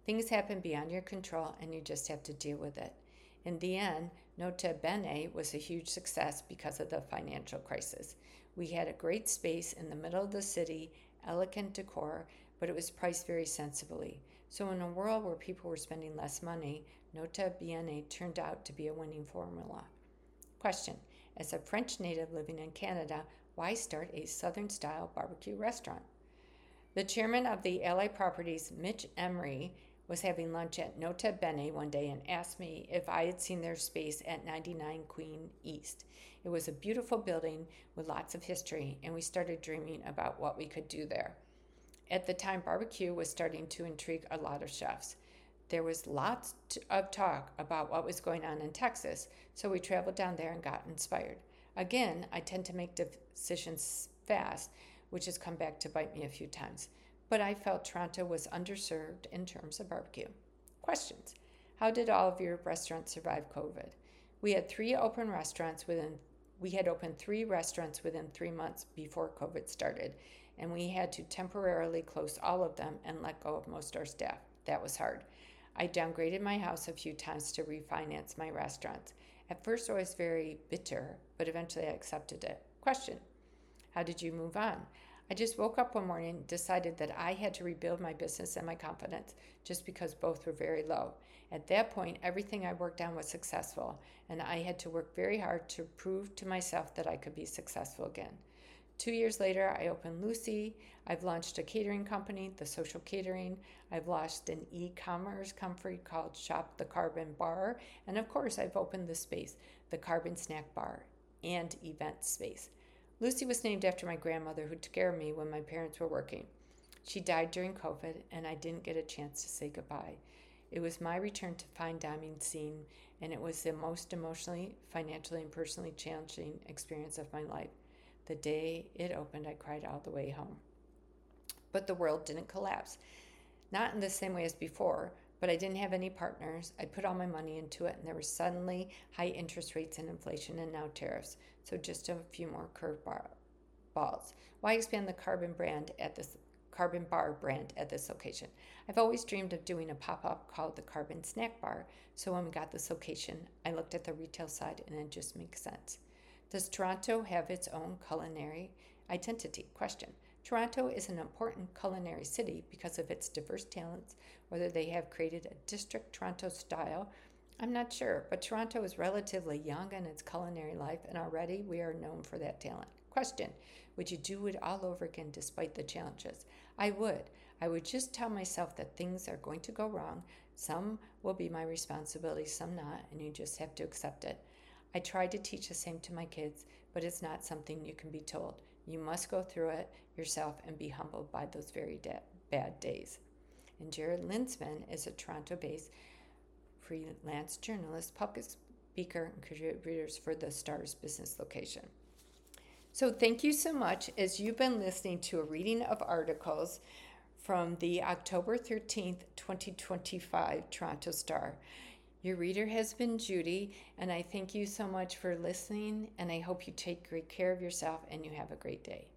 Things happen beyond your control and you just have to deal with it. In the end, Nota Bene was a huge success because of the financial crisis. We had a great space in the middle of the city, elegant decor, but it was priced very sensibly. So in a world where people were spending less money, Nota Bene turned out to be a winning formula. Question: as a French native living in Canada, why start a Southern-style barbecue restaurant? The chairman of the Allied Properties, Mitch Emery, was having lunch at Nota Bene one day and asked me if I had seen their space at ninety-nine Queen East. It was a beautiful building with lots of history, and we started dreaming about what we could do there. At the time, barbecue was starting to intrigue a lot of chefs. There was lots of talk about what was going on in Texas, so we traveled down there and got inspired. Again, I tend to make decisions fast, which has come back to bite me a few times. But I felt Toronto was underserved in terms of barbecue. Questions: how did all of your restaurants survive COVID? We had three open restaurants within we had opened three restaurants within three months before COVID started, and we had to temporarily close all of them and let go of most of our staff. That was hard. I downgraded my house a few times to refinance my restaurants. At first I was very bitter, but eventually I accepted it. Question: how did you move on? I just woke up one morning and decided that I had to rebuild my business and my confidence just because both were very low. At that point, everything I worked on was successful, and I had to work very hard to prove to myself that I could be successful again. Two years later, I opened Lucy. I've launched a catering company, The Social Catering. I've launched an e-commerce company called Shop the Carbon Bar. And of course, I've opened the space, the Carbon Snack Bar and event space. Lucy was named after my grandmother who took care of me when my parents were working. She died during COVID, and I didn't get a chance to say goodbye. It was my return to fine dining scene, and it was the most emotionally, financially, and personally challenging experience of my life. The day it opened, I cried all the way home. But the world didn't collapse. Not in the same way as before, but I didn't have any partners. I put all my money into it, and there were suddenly high interest rates and inflation, and now tariffs. So just a few more curve bar balls. Why expand the Carbon brand at this Carbon Bar brand at this location? I've always dreamed of doing a pop-up called the Carbon Snack Bar. So when we got this location, I looked at the retail side, and it just makes sense. Does Toronto have its own culinary identity? Question: Toronto is an important culinary city because of its diverse talents. Whether they have created a district Toronto style, I'm not sure, but Toronto is relatively young in its culinary life, and already we are known for that talent. Question: would you do it all over again despite the challenges? I would. I would just tell myself that things are going to go wrong. Some will be my responsibility, some not, and you just have to accept it. I try to teach the same to my kids, but it's not something you can be told. You must go through it yourself and be humbled by those very da- bad days. And Jared Linsman is a Toronto-based freelance journalist, public speaker, and contributors for the Stars business location. So thank you so much as you've been listening to a reading of articles from the October thirteenth, twenty twenty-five Toronto Star. Your reader has been Judy, and I thank you so much for listening, and I hope you take great care of yourself and you have a great day.